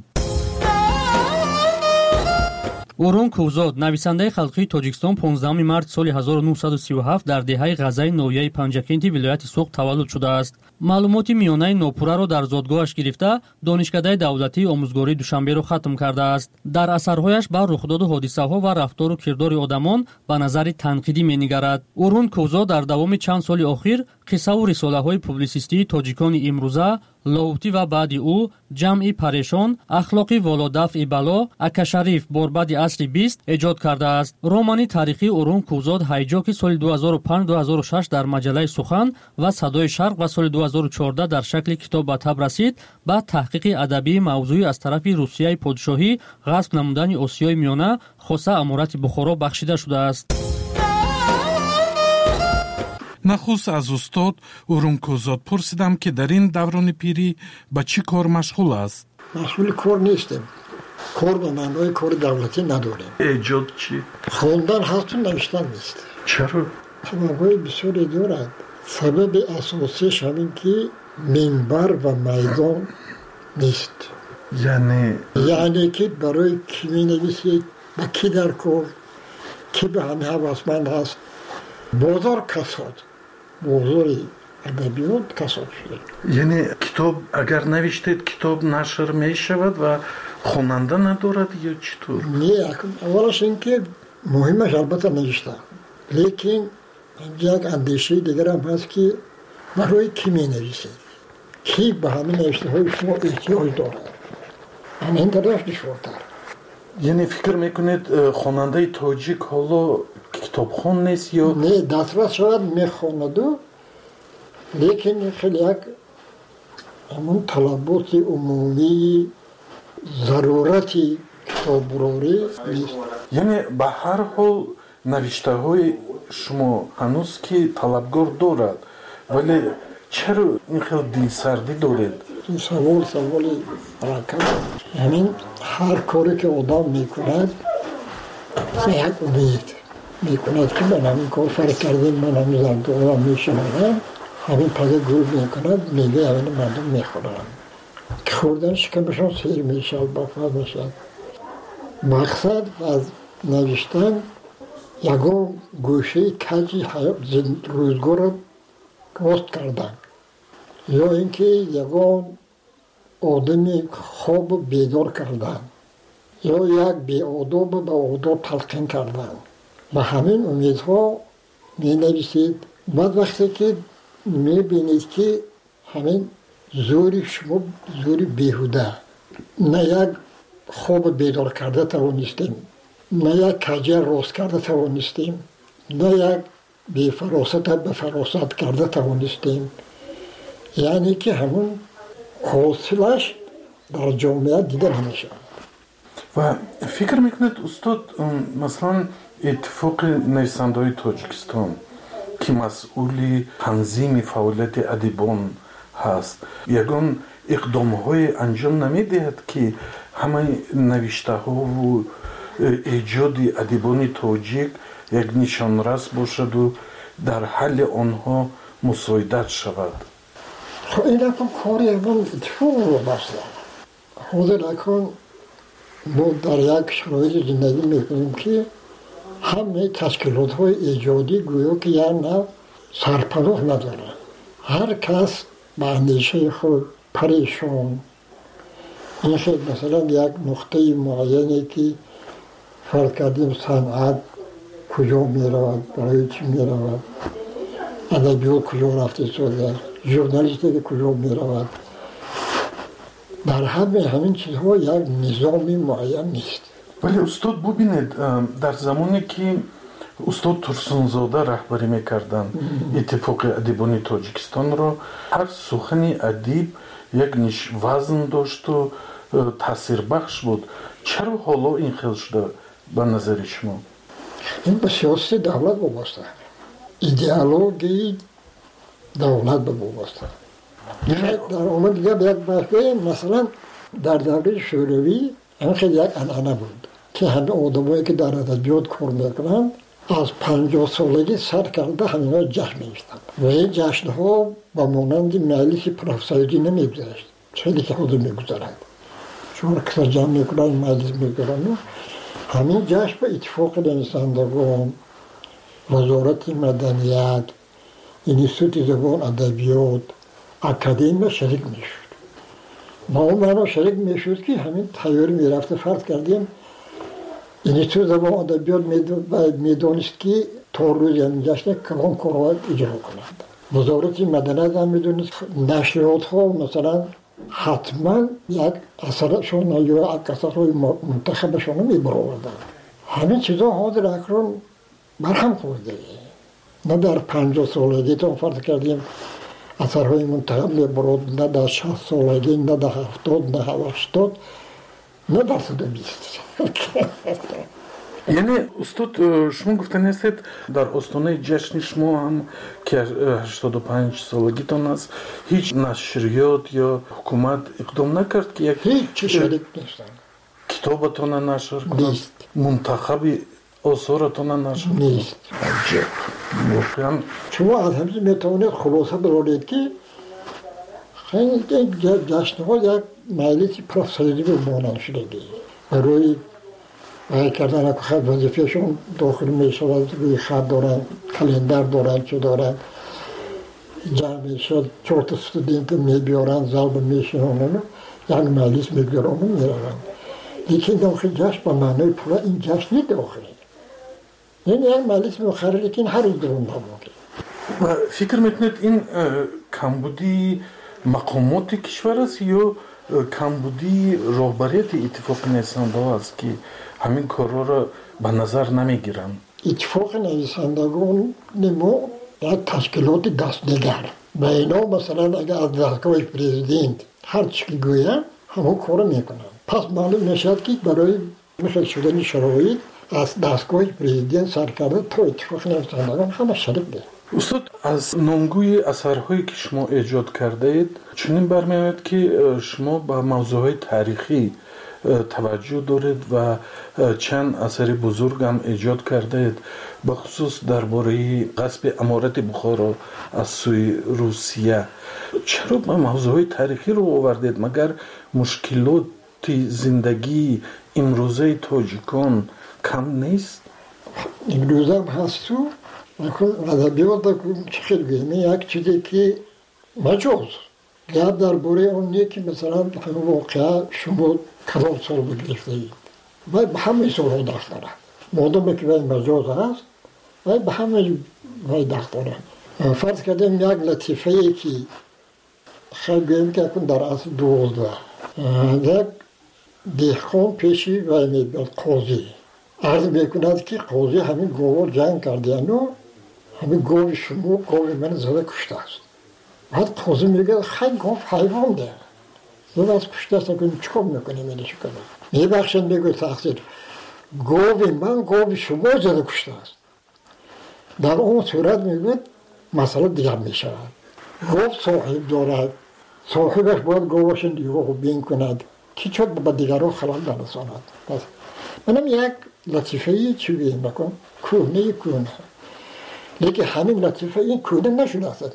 урун кӯҳзод нависандаи халқии тоҷикистон понздаҳуми марти соли ҳазору нуҳсаду сию ҳафт дар деҳаи ғазаи ноҳияи панҷакенти вилояти Суғд таваллуд шудааст. маълумоти миёнаи нопурраро дар зодгоҳаш гирифта, донишкадаи давлатии омӯзгории Душанберо хатм кардааст. дар асарҳояш ба рухдоду ҳодисаҳо ва рафтору кирдори одамон ба назари танқидӣ менигарад. урун кӯҳзод дар давоми чанд соли охир қиссаву рисолаҳои публисистии тоҷикони имрӯза, лоути ва баъди ӯ, ҷамъи парешон, ахлоқи володафъи бало, акашариф борбади асри бист эҷод кардааст. романи таърихии урун кӯҳзод ҳайҷо ки соли ду ҳазору панҷ ду ҳазору шаш дар маҷалаи сухан ва садои шарқ ва соли ду ҳазору чордаҳ дар шакли китоб ба таб расид, ба таҳқиқи адабии мавзӯӣ аз тарафи русияи подшоҳӣ ғасб намудани осиёи миёна хоса амурати Бухоро бахшида шудааст. нахуст аз устод урун кӯҳзод пурсидам ки дар ин даврони пирӣ ба чӣ кор машғул аст. машғули кор нестем. кор ба маънои кори давлатӣ надорем. эҷод чӣ? хондан ҳасту навиштан нест. чаро? сабабҳои бисёре дорад. сабаби асосиш ҳамин ки минбар ва майдон нест. яъне яъне ки барои кӣ менависед, ба кӣ дар кор, кӣ ба ҳамин ҳавасманд ҳаст. бозор касод, бозори адабиёт касод шуда. яъне китоб агар навиштед, китоб нашр мешавад ва хонанда надорад ё чӣ тур? не, аввалаш ин ки муҳимаш албатта навишта, лекин як андешаи дигарам ҳаст ки барои кӣ менависед, кӣ ба ҳамин навиштаҳои шумо эҳтиёҷ дорад. ҳамин дараш душвортар. яъне фикр мекунед хонандаи тоҷик ҳоло китобхон нест ё? не, дастрас шояд мехонаду, лекин хеле як ҳамон талаботи умумии зарурати китоббурорӣ нест. яъне ба ҳар ҳол навиштаҳои шумо ҳанӯз ки талабгор дорад, вале чаро ин хел дилсардӣ доред? савол саволи ракам. ҳамин ҳар коре ки одам мекунад ба як умед мекунад ки ман ҳамин кор фарқ кардем, ман ҳамин зардорам мешавадам, ҳамин пага гул мекунад, мегаи ҳамин мардум мехӯранд. ки хӯрдан шикамашон сер мешавад, бафад мешавад. мақсад аз навиштан ягон гӯшаи каҷи рӯзгорро рост кардан, ё ин ки ягон одами хобу бедор кардан, ё як беодобу ба одоб талқин кардан. ба ҳамин умедҳо менависед. баъд вақте ки мебинед ки ҳамин зӯри шумо зӯри беҳуда, на як хобу бедор карда тавонистем, на як каҷа рост карда тавонистем, на як бефаросата ба фаросат карда тавонистем. яъне ки ҳамон ҳосилаш дар ҷомеа дида намешавад. ва фикр мекунед устод, масалан иттифоқи нависандаҳои Тоҷикистон ки масъули танзими фаъолияти адибон ҳаст, ягон иқдомҳое анҷом намедиҳад ки ҳамаи навиштаҳову эҷоди адибони тоҷик як нишонрас бошаду дар ҳалли онҳо мусоидат шавад? این رقم کاری اول اتفاق رو بسته. حاضر اکن ما در یک شرایط زندگی میکنیم که همه تشکیلات های ایجادی گویا که یک نه سرپناه نداره. هر کس به اندیشه خود پریشان. این خیلی مثلا یک نقطه معینی که فرق کردیم صنعت کجا میرود، برای چی میرود، ادبیات کجا رفته شده، ژورنالیستی کجا میرود. در همه همین چیزها یک نظام معین نیست. ولی استاد ببینید در زمانی که استاد ترسونزاده رهبری میکردن اتفاق ادیبانی تاجیکستان رو. هر سخن ادیب یک نیش وزن داشت و تاثیر بخش بود. چرا حالا این خیلی شده به نظر شما؟ این به سیاست دولت وابسته، ایدئولوژی دولت به وابسته. در اون دیگه یک بحثه مثلا در دوره شوروی این خیلی یک انعنه بود که همه آدمایی که در ادبیات کار میکنند از پنجاه سالگی سر کرده همینا جشن می‌گرفتند و این جشن‌ها با مانند مجلس پروفسوری نمی‌گذشت، خیلی که خود می‌گذرند چون که جمع می‌کنند مجلس می‌گذارند. همین جشن به اتفاق نویسندگان، وزارت مدنیت، انستیتوت زبان ادبیات، اکادمی شریک می‌شد. ما اون شریک می‌شد که همین تیاری می‌رفت. فرض کردیم انستیتوت زبان ادبیات می‌دانست که تا روز این جشن کلان کارهای اجرا کنند. وزارت مدنیت هم می‌دانست نشریات‌ها مثلا حتما یک اثرشون یا یک اثرهای منتخبشون می‌برآوردند. همین چیزا حاضر اکنون برهم خورده. نه در پنجاه سالگی تا فرض کردیم اثرهای منتخب می‌برد، نه در شصت سالگی، نه در هفتاد، نه هشتاد، نه در صد و بیست. یعنی استاد شما گفتن هستید در آستانه جشن شما هم که هشتاد و پنج سالگیتان است هیچ نشریات یا حکومت اقدام نکرد که یک هیچ شریک نیستن، کتابتان نشر کنند، منتخب آثارتان نشر نیست. واقعا شما از همین میتوانید خلاصه برارید که خیلی جشن‌ها یک مجلس پروفسوری به مانند شدگی برای وای کردن که خط وظیفهشون داخل می شود، روی خط دارن، کلندر دارن، چه دارن، جمع می شد، چهار تا استودنت می بیارن، ضرب می شونن، یک مجلس می بیارن و می روند. لیکن داخل جشن با معنای پورا این جشن داخلی. این یک مجلس می خرید لیکن هر روز درون نمونده. و فکر میکنید این کمبودی مقامات کشور است یا کمبودی رهبریت اتفاق نویسنده است که همین کارا را به نظر نمیگیرن؟ اتفاق نویسندگان نمو یک تشکیلات دستنگر و اینا مثلا اگر از دستگاه پرزیدنت هر چی که گویم همون کار میکنن. پس معلوم میشد که برای مثل شدن شرایط از دستگاه پرزیدنت سر کرده تا اتفاق نویسندگان همه شریک بود. استاد از نامگوی اثرهایی که شما ایجاد کرده اید چنین برمیآید که شما به موضوعهای تاریخی توجه دارید و چند اثر بزرگ هم ایجاد کرده اید، به خصوص درباره غصب امارت بخارا از سوی روسیه. چرا به موضوعهای تاریخی رو آوردید؟ مگر مشکلات زندگی امروزه تاجیکان کم نیست؟ امروزه هم هست تو ادبیات چه خیلی گویم یک چیزی که مجاز گرد درباره اون نیه که مثلا همه واقعا شما کدام سال بگرفته اید و به همه سال ها دست دارن مادام که باید مجاز هست و به همه باید دست دارن. فرض کردیم یک لطیفه ای که خیلی گویم که اکن در اصل دوازده یک دهخان پیشی و میبرد قاضی عرض میکند که قاضی همین گوار جنگ کردین و همین گوه شما گوه من زده کشته است. بعد قاضی میگه خیلی گوه حیوان ده زده از کشته است اکنیم چکار میکنیم اینه چکار میبخشن میگه تقصیر گوه من گوه شما زده کشته است. در اون صورت میگه مسئله دیگر میشود. گوه صاحب دارد، صاحبش باید گوهش دیگه بین کند که چود با دیگران خلال برساند. پس منم یک لطیفه چی بیم بکن کونه کونه لیکن همین لطیفه این کونه نشده است.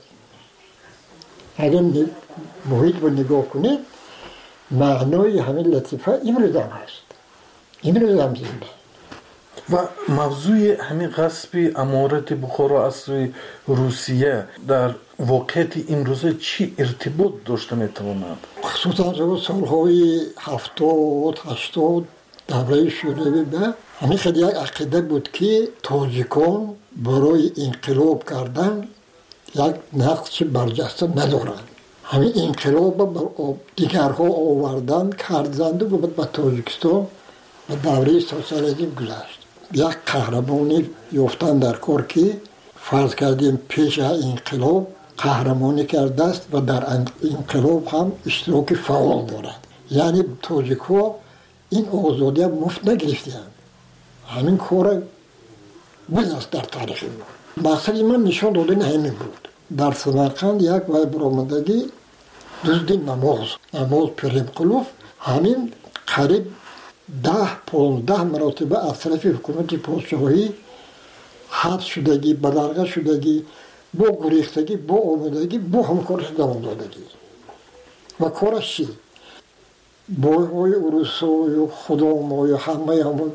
اگر محیط رو نگاه کنید معنای همین لطیفه امروز هم هست، امروز هم زنده. و موضوع همین غصب امارت بخارا از سوی روسیه در واقعیت امروزه چی ارتباط داشته میتواند؟ خصوصا سالهای هفتاد هشتاد دوره شوروی به همین خیلی یک عقیده بود که تاجیکان برای انقلاب کردن یک نقش برجسته ندارند. همین انقلاب بر دیگرها آوردن کردند و به تاجیکستان و دوره سوسیالیسم گذشت. یک قهرمانی یافتن در کار که فرض کردیم پیش انقلاب قهرمانی کرده است و در انقلاب هم اشتراک فعال دارد. یعنی تاجیک ها این آزادی مفت نگرفتند. همین کار بود است در تاریخ ما. مقصد من نشان دادن همین بود. در سمرقند یک وای برآمدگی دزدی نماز نماز پریم قلوف همین قریب ده پانزده مراتبه از طرف حکومت پادشاهی حبس شدگی، بدرگاه شدگی، با گریختگی، با آمدگی، با همکارش دوام دادگی. و کارش چی؟ بایهای عروس و خدام و همه همون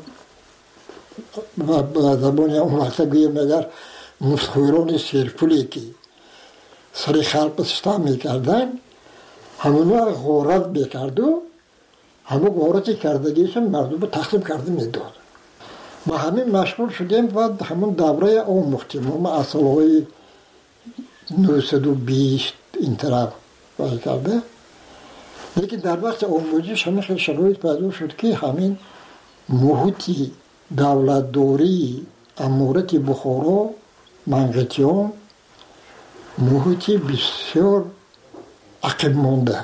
و زبانی همون وقتا گویم اگر مفتخوران سیرپولی که سر خلق ستم میکردن همون رو غارت بکرد و همون غارتی کردگیشون مردم رو تقسیم کرده میداد. ما همین مشغول شدیم و همون دوره آموختیم. ما از سالهای نهصد و بیست این طرف باید کرده. لیکن در وقت آموزش همین خیلی شرایط پیدا شد که همین محیطی دولتداری امارت بخارا منقطیان محیطی بسیار عقب مانده.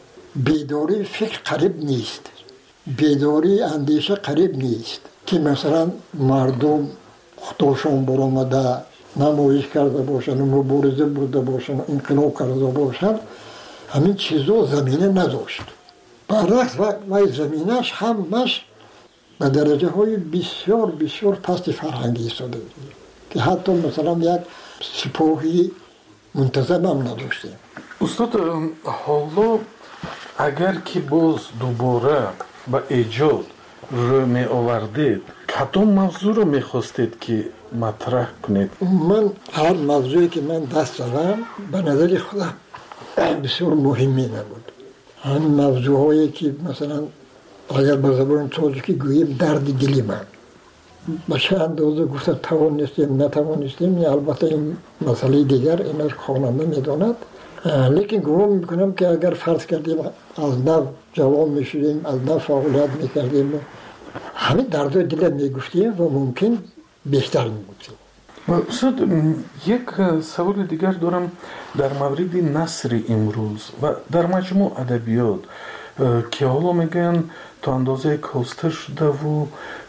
بیداری فکر قریب نیست، بیداری اندیشه قریب نیست که مثلا مردم خودشان برآمده نمایش کرده باشن و مبارزه برده باشن و انقلاب کرده باشن. همین چیزا زمینه نداشت. برعکس و زمینش همش به درجه های بسیار بسیار پست فرهنگی ایستاده بود که حتی مثلا یک سپاهی منتظم هم نداشتیم. استاد حالا اگر که باز دوباره به ایجاد رو می آوردید کدام موضوع رو می خواستید که مطرح کنید؟ من هر موضوعی که من دست زدم به نظر خودم بسیار مهمی نبود. همین موضوع هایی که مثلا اگر به زبان تاجیکی گوییم درد دلی من به چه اندازه گفتن توانستیم نتوانستیم، البته این مسئله دیگر این از خواننده میداند. لیکن گمان میکنم که اگر فرض کردیم از نو جوان میشدیم از نو فعالیت میکردیم همین درد دل میگفتیم و ممکن بهتر میگفتیم. استاد یک سوال دیگر دارم در مورد نثر امروز و در مجموع ادبیات که حالا میگن تا اندازه کاسته شده و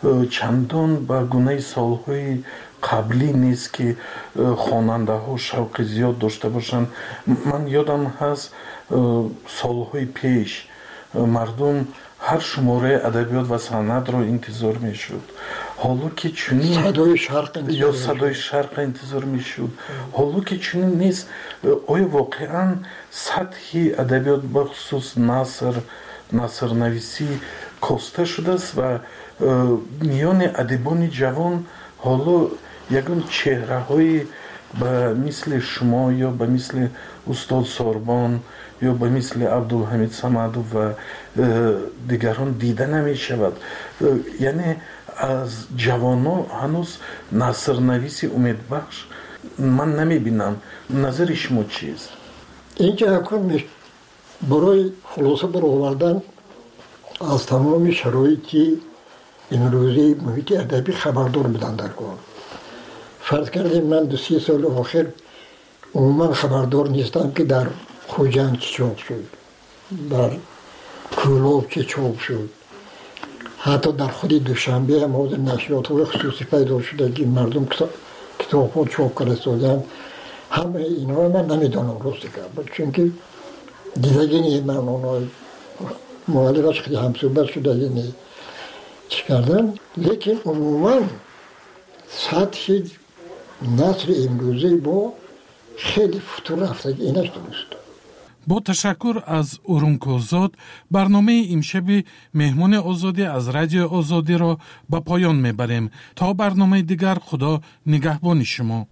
چندان به گونه سالهای قبلی نیست که خواننده ها شوق زیاد داشته باشند. من یادم هست سالهای پیش مردم هر شماره ادبیات و سند را انتظار میشد. حالا که چنین صدای شرق یا صدای شرق انتظار میشد، حالا که چنین نیست، آیا واقعا سطح ادبیات بخصوص نثر نثر نویسی کاسته شده است و میان ادیبان جوان حالا یگان چهره های به مثل شما یا به مثل استاد ساربان یا به مثل عبدالحمید صمدو و دیگران دیده نمی شود؟ یعنی از جوانان هنوز نثر نویسی امیدبخش من نمی بینم. نظر شما چیست؟ اینجا اکنون برای خلاصه برآوردن از تمام شرایطی امروزی محیط ادبی خبردار بودن در کار. فرض کردیم من دو سی سال آخر عموما خبردار نیستم که در خوجند چه چاپ شد، در کولاب چه چاپ شد، حتی در خود دوشنبه هم از نشریات های خصوصی پیدا شده که مردم کتاب ها چاپ کرده سازن. همه اینها من نمیدانم راستی کرد چون که دیدگی نیست. من اونها معلقش خیلی همصحبت شده یعنی چی کردن. لیکن عموما سطح نثر امروزی با خیلی فتور رفته اینش درست. با تشکر از اورونکوزاد برنامه امشب مهمان آزادی از رادیو آزادی را به پایان میبریم. تا برنامه دیگر خدا نگهبان شما.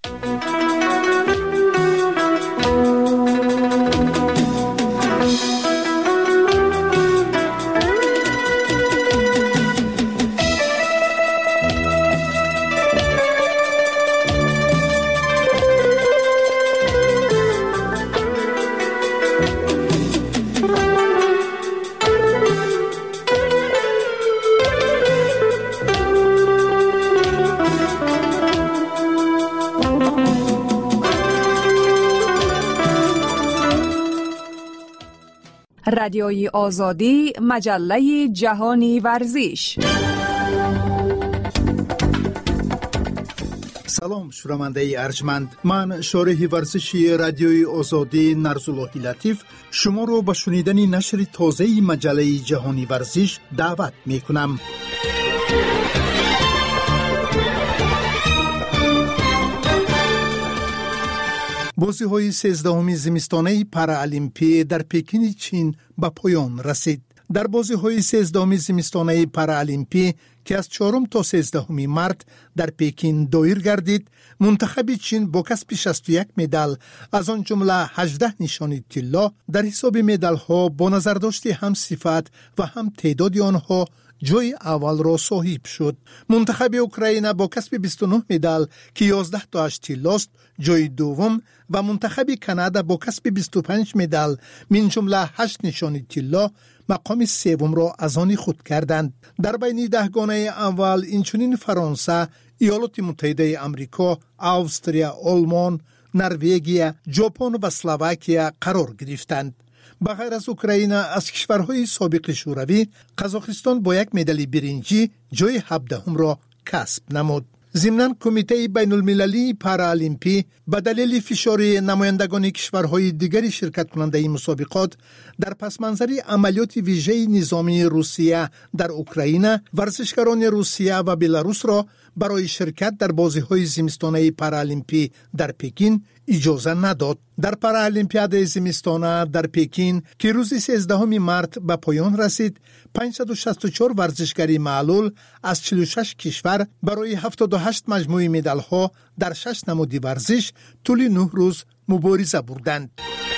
رادیوی آزادی، مجله جهانی ورزش. سلام شنونده ارجمند، من شارح ورزشی رادیوی آزادی نرزاللهی لطیف شما رو به شنیدن نشر تازه مجله جهانی ورزش دعوت می کنم. بازی‌های سیزدهمی زمستانه پارالیمپی در پکین چین به پایان رسید. در بازی‌های سیزدهمی زمستانه پارالیمپی که از چهارم تا سیزدهم مارس در پکین دایر گردید، منتخب چین با کسب شصت و یک مدال از آن جمله هجده نشانی طلا در حساب مدال‌ها با نظر داشته هم صفت و هم تعداد آنها جای اول را صاحب شد. منتخب اوکراین با کسب بیست و نه مدال که یازده تاش طلاست جای دوم و منتخب کانادا با کسب بیست و پنج مدال من جمله هشت نشانی طلا مقام سوم را از آن خود کردند. در بین دهگانه اول اینچنین فرانسه، ایالات متحده آمریکا، استرالیا، آلمان، نروژ، ژاپن و اسلواکیه قرار گرفتند. بغیر از اوکراین از کشورهای سابق شوروی، قزاقستان با یک مدال برنجی جای هفدهم را کسب نمود. ضمناً کمیته بین المللی پارالیمپی به دلیل فشار نمایندگان کشورهای دیگری شرکت کننده این مسابقات در پس منظر عملیات ویژه نظامی روسیه در اوکراین، ورزشکاران روسیه و بلاروس را برای شرکت در بازی‌های زمستانه پارالیمپی در پکین اجازه نداد. در پارالیمپیاد زمستانه در پکین که روز سیزدهم مارس به پایان رسید، پانصد و شصت و چهار ورزشکاری معلول از چهل و شش کشور برای هفتاد و هشت مجموعه مدال‌ها در شش نمود ورزش طول نه روز مبارزه بردند.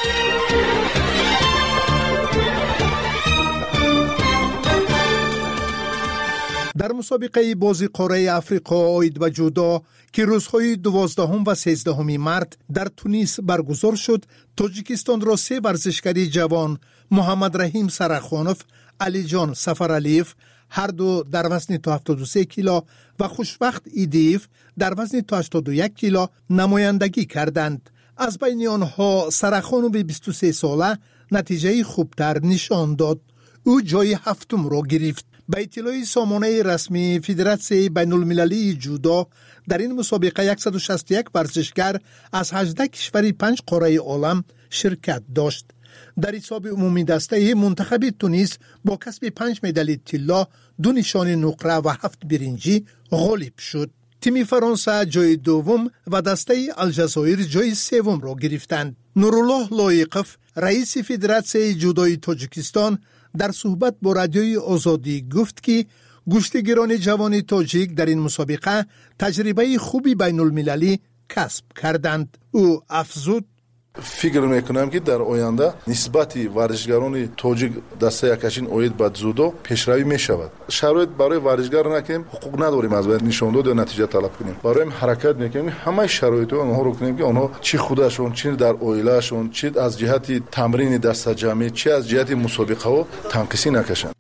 در مسابقه بازی قاره افریقا عاید به جودو که روزهای دوازدهم و سیزدهم مارس در تونس برگزار شد، تاجیکستان را سه ورزشکاری جوان محمد رحیم سرخانوف، علی جان سفرعلیف هر دو در وزن تا هفتاد و سه کیلو و خوشبخت ایدیف در وزن تا هشتاد و یک کیلو نمایندگی کردند. از بین آنها سرخانوف بیست و سه ساله نتیجه خوبتر نشان داد. او جای هفتم را گرفت. به اطلاع سامانه رسمی فدراسیون بین المللی جودو، در این مسابقه صد و شصت و یک ورزشکار از هجده کشور پنج قاره عالم شرکت داشت. در حساب عمومی دسته منتخب تونس با کسب پنج مدال طلا، دو نشان نقره و هفت برنجی غالب شد. تیم فرانسه جای دوم و دسته الجزایر جای سوم را گرفتند. نورالله لایقف، رئیس فدراسیون جودوی تاجیکستان، در صحبت با رادیوی آزادی گفت که گشتگیران جوان تاجیک در این مسابقه تجربه خوبی بین المللی کسب کردند. او افزود: فکر میکنم که در آینده نسبت ورزشکاران تاجیک دسته یکشین اوید به جودو پیشروی میشود. شرایط برای ورزشکار نکنیم، حقوق نداریم از باید نشان داد و نتیجه طلب کنیم. برای حرکت میکنیم همه شرایط آنها رو کنیم که آنها چی خودشون، چی در اویلاشون، چی از جهت تمرین دسته جمعی، چی از جهت مسابقه ها تنقیصی نکشند.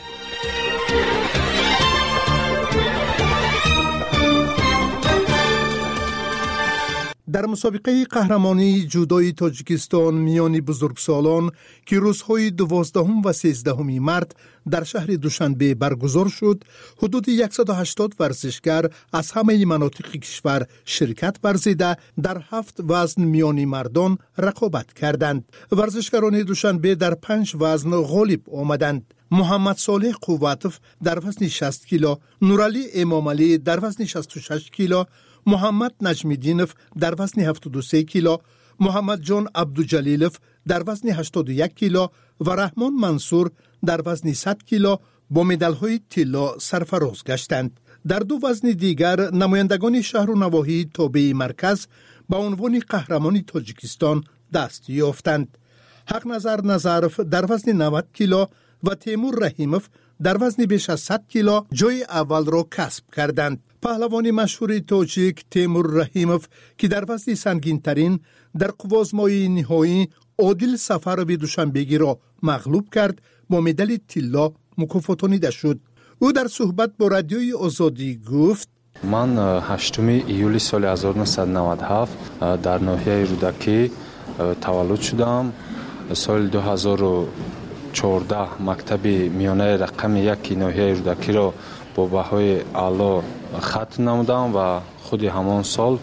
در مسابقه قهرمانی جودوی تاجیکستان میان بزرگسالان که روزهای دوازدهم و سیزدهم مارس در شهر دوشنبه برگزار شد، حدود صد و هشتاد ورزشکار از همه مناطق کشور شرکت ورزیده در هفت وزن میان مردان رقابت کردند. ورزشکاران دوشنبه در پنج وزن غالب آمدند. محمد صالح قواتف در وزن شصت کیلو، نورعلی امامعلی در وزن شصت و شش کیلو، محمد نجمیدینف در وزن هفتاد و سه کیلو، محمد جان عبدالجلیلف در وزن هشتاد و یک کیلو و رحمان منصور در وزن صد کیلو با مدال‌های طلا سرفراز گشتند. در دو وزن دیگر نمایندگان شهر و نواحی تابع مرکز به عنوان قهرمان تاجیکستان دست یافتند. حق نظر نظرف در وزن نود کیلو و تیمور رحیموف در وزن بیش از صد کیلو جای اول را کسب کردند. پهلوان مشهور تاجیک تیمور رحیموف که در وزن سنگین ترین در قوازمای نهایی عادل سفروی دوشنبگی را مغلوب کرد، با مدال طلا مکافاتانیده شد. او در صحبت با رادیوی آزادی گفت: من هشتم ایولی سال هزار و نهصد و نود و هفت در ناحیه رودکی تولد شدم. سال دو هزار و چهارده مکتب میانه رقم یک ناحیه رودکی را با بهای اعلی ختم نمودم و خود همان سال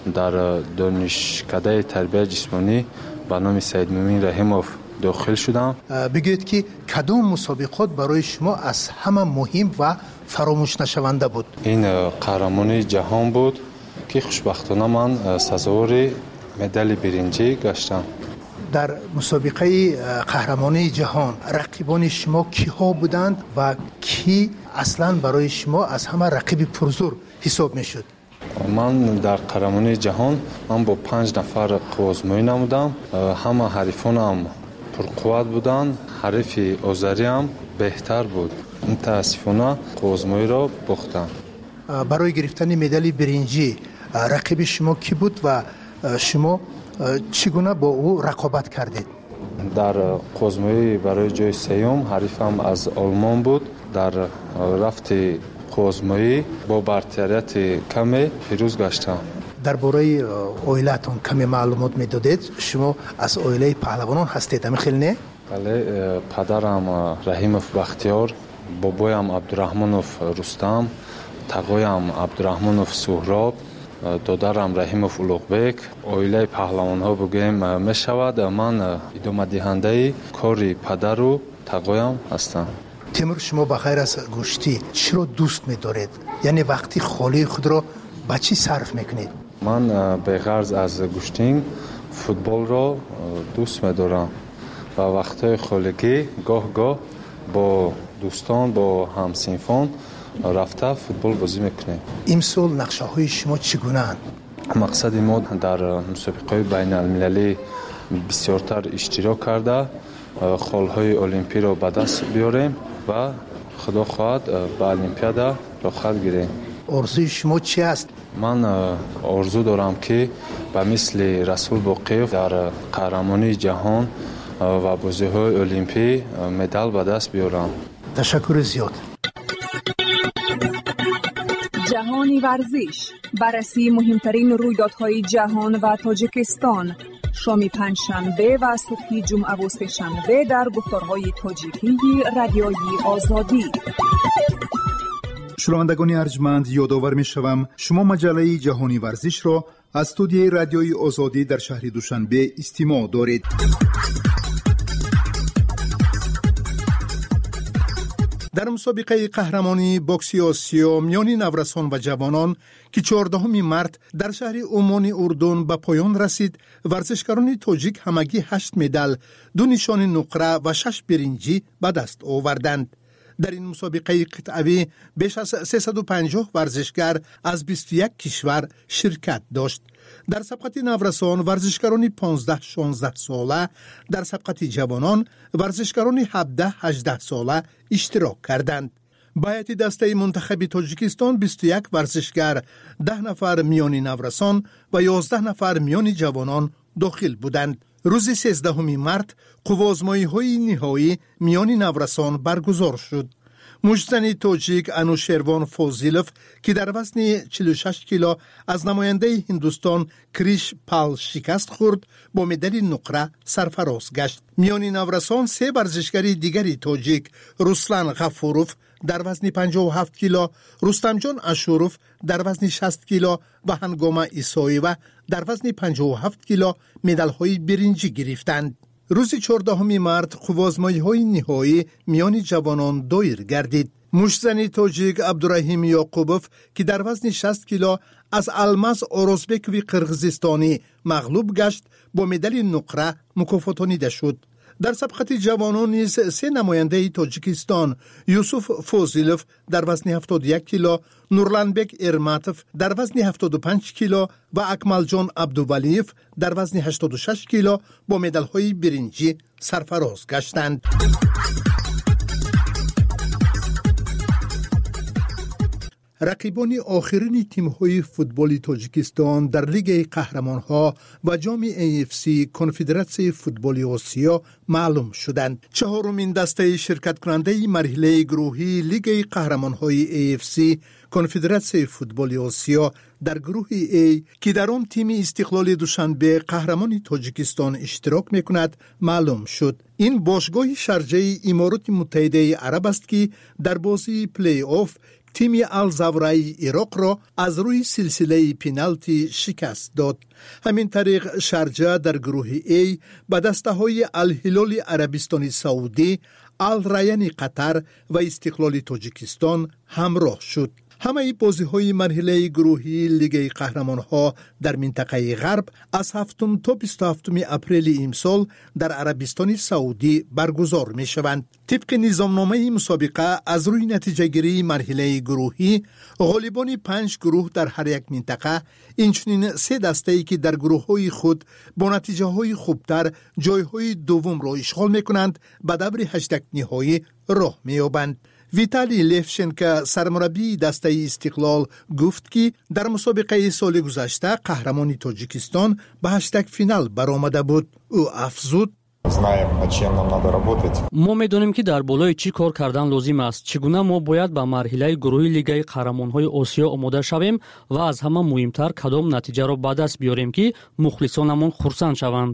در دانشکده تربیت جسمانی به نام سید مومن رحیموف داخل شدم. بگویید که کدام مسابقات برای شما از همه مهم و فراموش نشونده بود؟ این قهرمانی جهان بود که خوشبختانه من سزاوار مدال برنجی گشتم. در مسابقه قهرمانی جهان رقیبان شما کیها بودند و کی اصلا برای شما از همه رقیب پرزور حساب میشد؟ من در قهرمانی جهان من با پنج نفر قوازمایی نمودم. همه حریفانم پرقوت بودند. حریف آذری هم بهتر بود. متاسفانه قوازمایی را باختم. برای گرفتن مدال برنجی رقیب شما کی بود و شما چگونه با او رقابت کردید؟ در قوزمایی برای جای سیوم حریفم از آلمان بود. در رفت قوزمایی با برتریت کمی پیروز گشتم. درباره اویلتون کمی معلومات میدادید؟ شما از اویله پهلوانان هستید خیلی نه؟ بله، پدرم رحیموف بختیار، بابایم عبدالرحمنوف رستم، تقایم عبدالرحمنوف سهراب، دادرم رحیموف اولوغبک. اویله پهلوان ها بگویم می شود. من ادامه دهنده کاری پدر و تقایم هستم. تیمور، شما بخیر از گوشتی چرا دوست می دارید؟ یعنی وقتی خالی خود را با چی صرف میکنید؟ من به غرض از گوشتین فوتبال را دوست می دارم و وقتی خالگی گاه گاه با دوستان با همسنفان رفته فوتبال بازی میکنه. امسال نقشه های شما چگونه اند؟ مقصد ما در مسابقه بین المللی بسیارتر اشتراک کرده خال های المپی را به دست بیاریم و خدا خواهد به المپیادا داخل گیریم. آرزوی شما چی است؟ من آرزو دارم که به مثل رسول باقیف در قهرمانی جهان و بازی های المپی مدال به دست بیارم. تشکر زیاد. جهانی ورزش، بررسی مهمترین رویدادهای جهان و تاجیکستان، شام پنجشنبه و صبح جمعه و سه‌شنبه در گفتارهای تاجیکی رادیویی آزادی. شنوندگان ارجمند، یادآور می‌شوم شما مجله جهانی ورزش را از استودیوی رادیویی آزادی در شهر دوشنبه استماع دارید. در مسابقه قهرمانی بوکسی آسیا میان نورسان و جوانان که چهاردهم مارس در شهر عمان اردن به پایان رسید، ورزشکاران تاجیک همگی هشت مدال، دو نشان نقره و شش برنجی به دست آوردند. در این مسابقه قطعی بیش از سیصد و پنجاه ورزشکار از بیست و یک کشور شرکت داشت. در سبقت نورسان ورزشکاران پانزده شانزده ساله، در سبقت جوانان ورزشکاران هفده هجده ساله اشتراک کردند. با هیئت دسته منتخب تاجیکستان بیست و یک ورزشکار، ده نفر میان نورسان و یازده نفر میان جوانان داخل بودند. روز سیزدهم مارس قوازمایی‌های نهایی میان نورسان برگزار شد. مجزن تاجیک انوشیروان فوزیلوف که در وزن چهل و شش کیلو از نماینده هندوستان کریش پال شکست خورد، با مدال نقره سرفراز گشت. میان نورسان سه ورزشکار دیگری تاجیک، رسلان غفوروف در وزن پنجاه و هفت کیلو، رستمجان اشوروف در وزن شصت کیلو و هنگامه ایساییوه در وزن پنجاه و هفت کیلو مدال‌های برنجی گرفتند. روز چهاردهم مارس قوازمایی‌های نهایی میان جوانان دایر گردید. مشتزن تاجیک عبدالرحیم یعقوبوف که در وزن شصت کیلو از الماس اوروزبکوی قرغیزستانی مغلوب گشت، با مدال نقره مکافاتانیده شد. در سبقت جوانان نیز سه نماینده تاجیکستان، یوسف فوزیلوف در وزن هفتاد و یک کیلو، نورلانبک ارماتوف در وزن هفتاد و پنج کیلو و اکملجان عبدولیف در وزن هشتاد و شش کیلو با مدال‌های برنجی سرفراز گشتند. رقیبان آخرین تیم‌های فوتبال تاجیکستان در لیگ قهرمان‌ها و جام ای اف سی کنفدراسیون فوتبال آسیا معلوم شدند. چهارمین دسته شرکت کننده مرحله گروهی لیگ قهرمان‌های ای اف سی کنفدراسیون فوتبال آسیا در گروه A که در آن تیم استقلال دوشنبه قهرمان تاجیکستان اشتراک میکند معلوم شد. این باشگاه شارجه امارات متحده عرب است که در بازی پلی آف تیم الزاورای عراق را از روی سلسله پنالتی شکست داد. همین طریق شارجه در گروه A به دسته‌های الهلال عربستان سعودی، الریان قطر و استقلال تاجیکستان همراه شد. همه بازی‌های مرحله گروهی لیگ قهرمان‌ها در منطقه غرب از هفتم تا بیست و هفتم اپریل امسال در عربستان سعودی برگزار می‌شوند. طبق نظامنامه مسابقه از روی نتیجه گیری مرحله گروهی غالبان پنج گروه در هر یک منطقه، اینچنین سه دسته‌ای که در گروه‌های خود با نتیجه‌های خوبتر جای‌های دوم را اشغال می‌کنند به دور هشتگ نهایی راه می‌یابند. ویتالی لیفشنکو سرمربی دسته استقلال گفت که در مسابقه سال گذشته قهرمانی تاجیکستان به هشتگ فینال برآمده بود. او افزود: ما میدونیم که در بالای چی کار کردن لازم است. چگونه ما باید به مرحله گروهی لیگ قهرمان‌های آسیا آماده شویم و از همه مهمتر کدام نتیجه را به دست بیاریم که مخلصانمان خرسند شوند.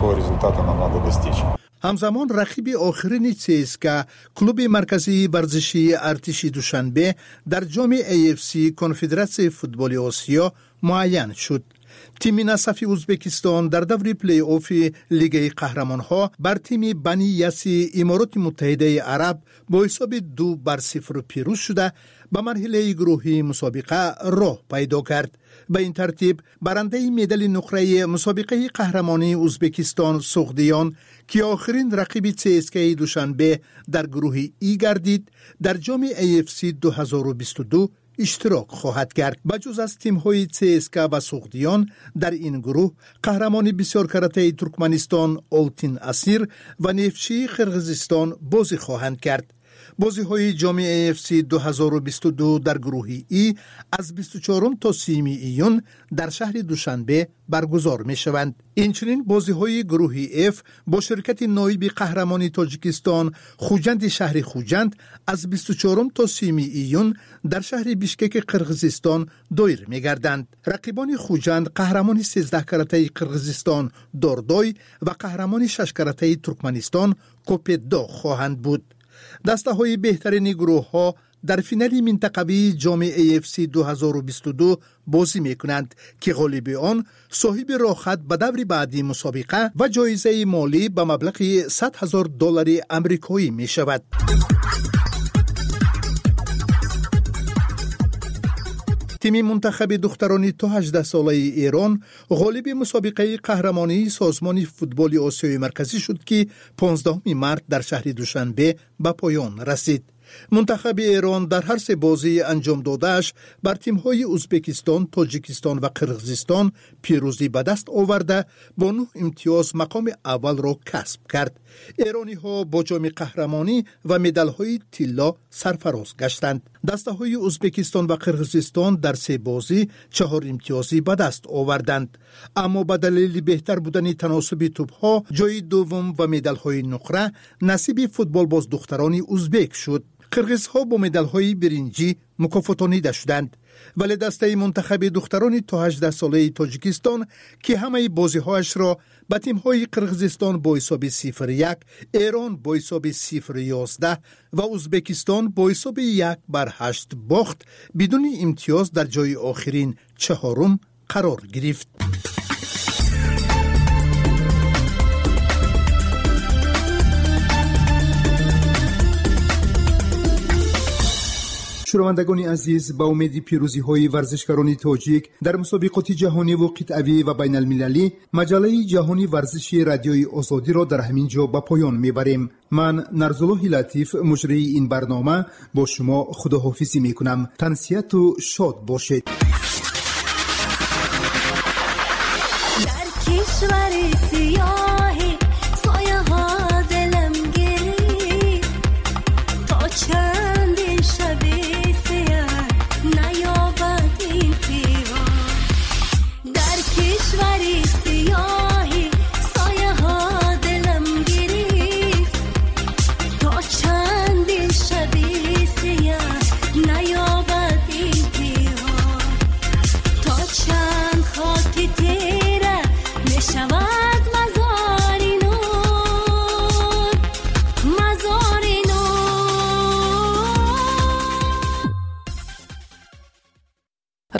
همزمان رقیب آخرین چسکا کلوب مرکزی ورزشی ارتش دوشنبه در جام ای اف سی کنفدراسیون فوتبال آسیا معین شد. تیم نصفی ازبکستان در دور پلی آف لیگ قهرمان‌ها بر تیم بنی یاسی امارات متحده عرب با حساب دو بر صفر پیروز شده به مرحله گروهی مسابقه راه پیدا کرد. به این ترتیب برنده مدال نقره مسابقه قهرمانی ازبکستان سغدیان که آخرین رقیب چسکا دوشنبه در گروه ای گردید در جام ای اف سی دو هزار و بیست و دو اشتراک خواهد کرد. بجز از تیم‌های چسکا و سغدیان در این گروه قهرمان بسیار کرته ترکمنستان آلتین اسیر و نفچی قرقیزستان بازی خواهند کرد. بازی های جام ای اف سی دو هزار و بیست و دو در گروه ای از بیست و چهارم تا سی ایون در شهر دوشنبه برگزار می شوند. اینچنین بازی های گروه اف با شرکت نایب قهرمانی تاجیکستان خوجند شهر خوجند از بیست و چهارم تا سی ایون در شهر بیشکک قرقیزستان دایر می گردند. رقیبان خوجند قهرمان سیزده کرته قرقیزستان داردای و قهرمان شش کرته ترکمنستان کوپددا خواهند بود. دسته های بهترین گروه ها در فینال منطقوی جام ای اف سی دو هزار و بیست و دو بازی می کنند که غالب آن صاحب راحت به دور بعدی مسابقه و جایزه مالی به مبلغ صد هزار دلار آمریکایی می شود. تیم منتخب دختران تا هجده ساله ایران غالب مسابقه قهرمانی سازمان فوتبال آسیای مرکزی شد که پانزدهم مارس در شهر دوشنبه به پایان رسید. منتخب ایران در هر سه بازی انجام دادهش بر تیم‌های ازبکستان، تاجیکستان و قرقیزستان پیروزی به دست آورده با نه امتیاز مقام اول را کسب کرد. ایرانی‌ها با جام قهرمانی و مدال‌های طلا سرفراز گشتند. دسته‌های ازبکستان و قرقیزستان در سه بازی چهار امتیازی به دست آوردند، اما به دلیل بهتر بودن تناسب توپ‌ها جای دوم و مدال‌های نقره نصیب فوتبال باز دختران ازبک شد. قرقیزها با مدال‌های برنجی مکافاتانیده شدند، ولی دسته منتخب دختران تا هجده ساله تاجیکستان که همه بازی‌هایش را به تیم‌های قرقیزستان با حساب صفر یک، ایران با حساب صفر یازده و ازبکستان با حساب یک بر هشت باخت، بدون امتیاز در جای آخرین چهارم قرار گرفت. شنوندگان عزیز، با امید پیروزی های ورزشکاران تاجیک در مسابقات جهانی و قطعی و بین المللی، مجله جهانی ورزشی رادیوی آزادی را در همین جا به پایان میبریم. من نرزالله لطیف مجری این برنامه با شما خداحافظی میکنم. تنسیت و شاد باشید.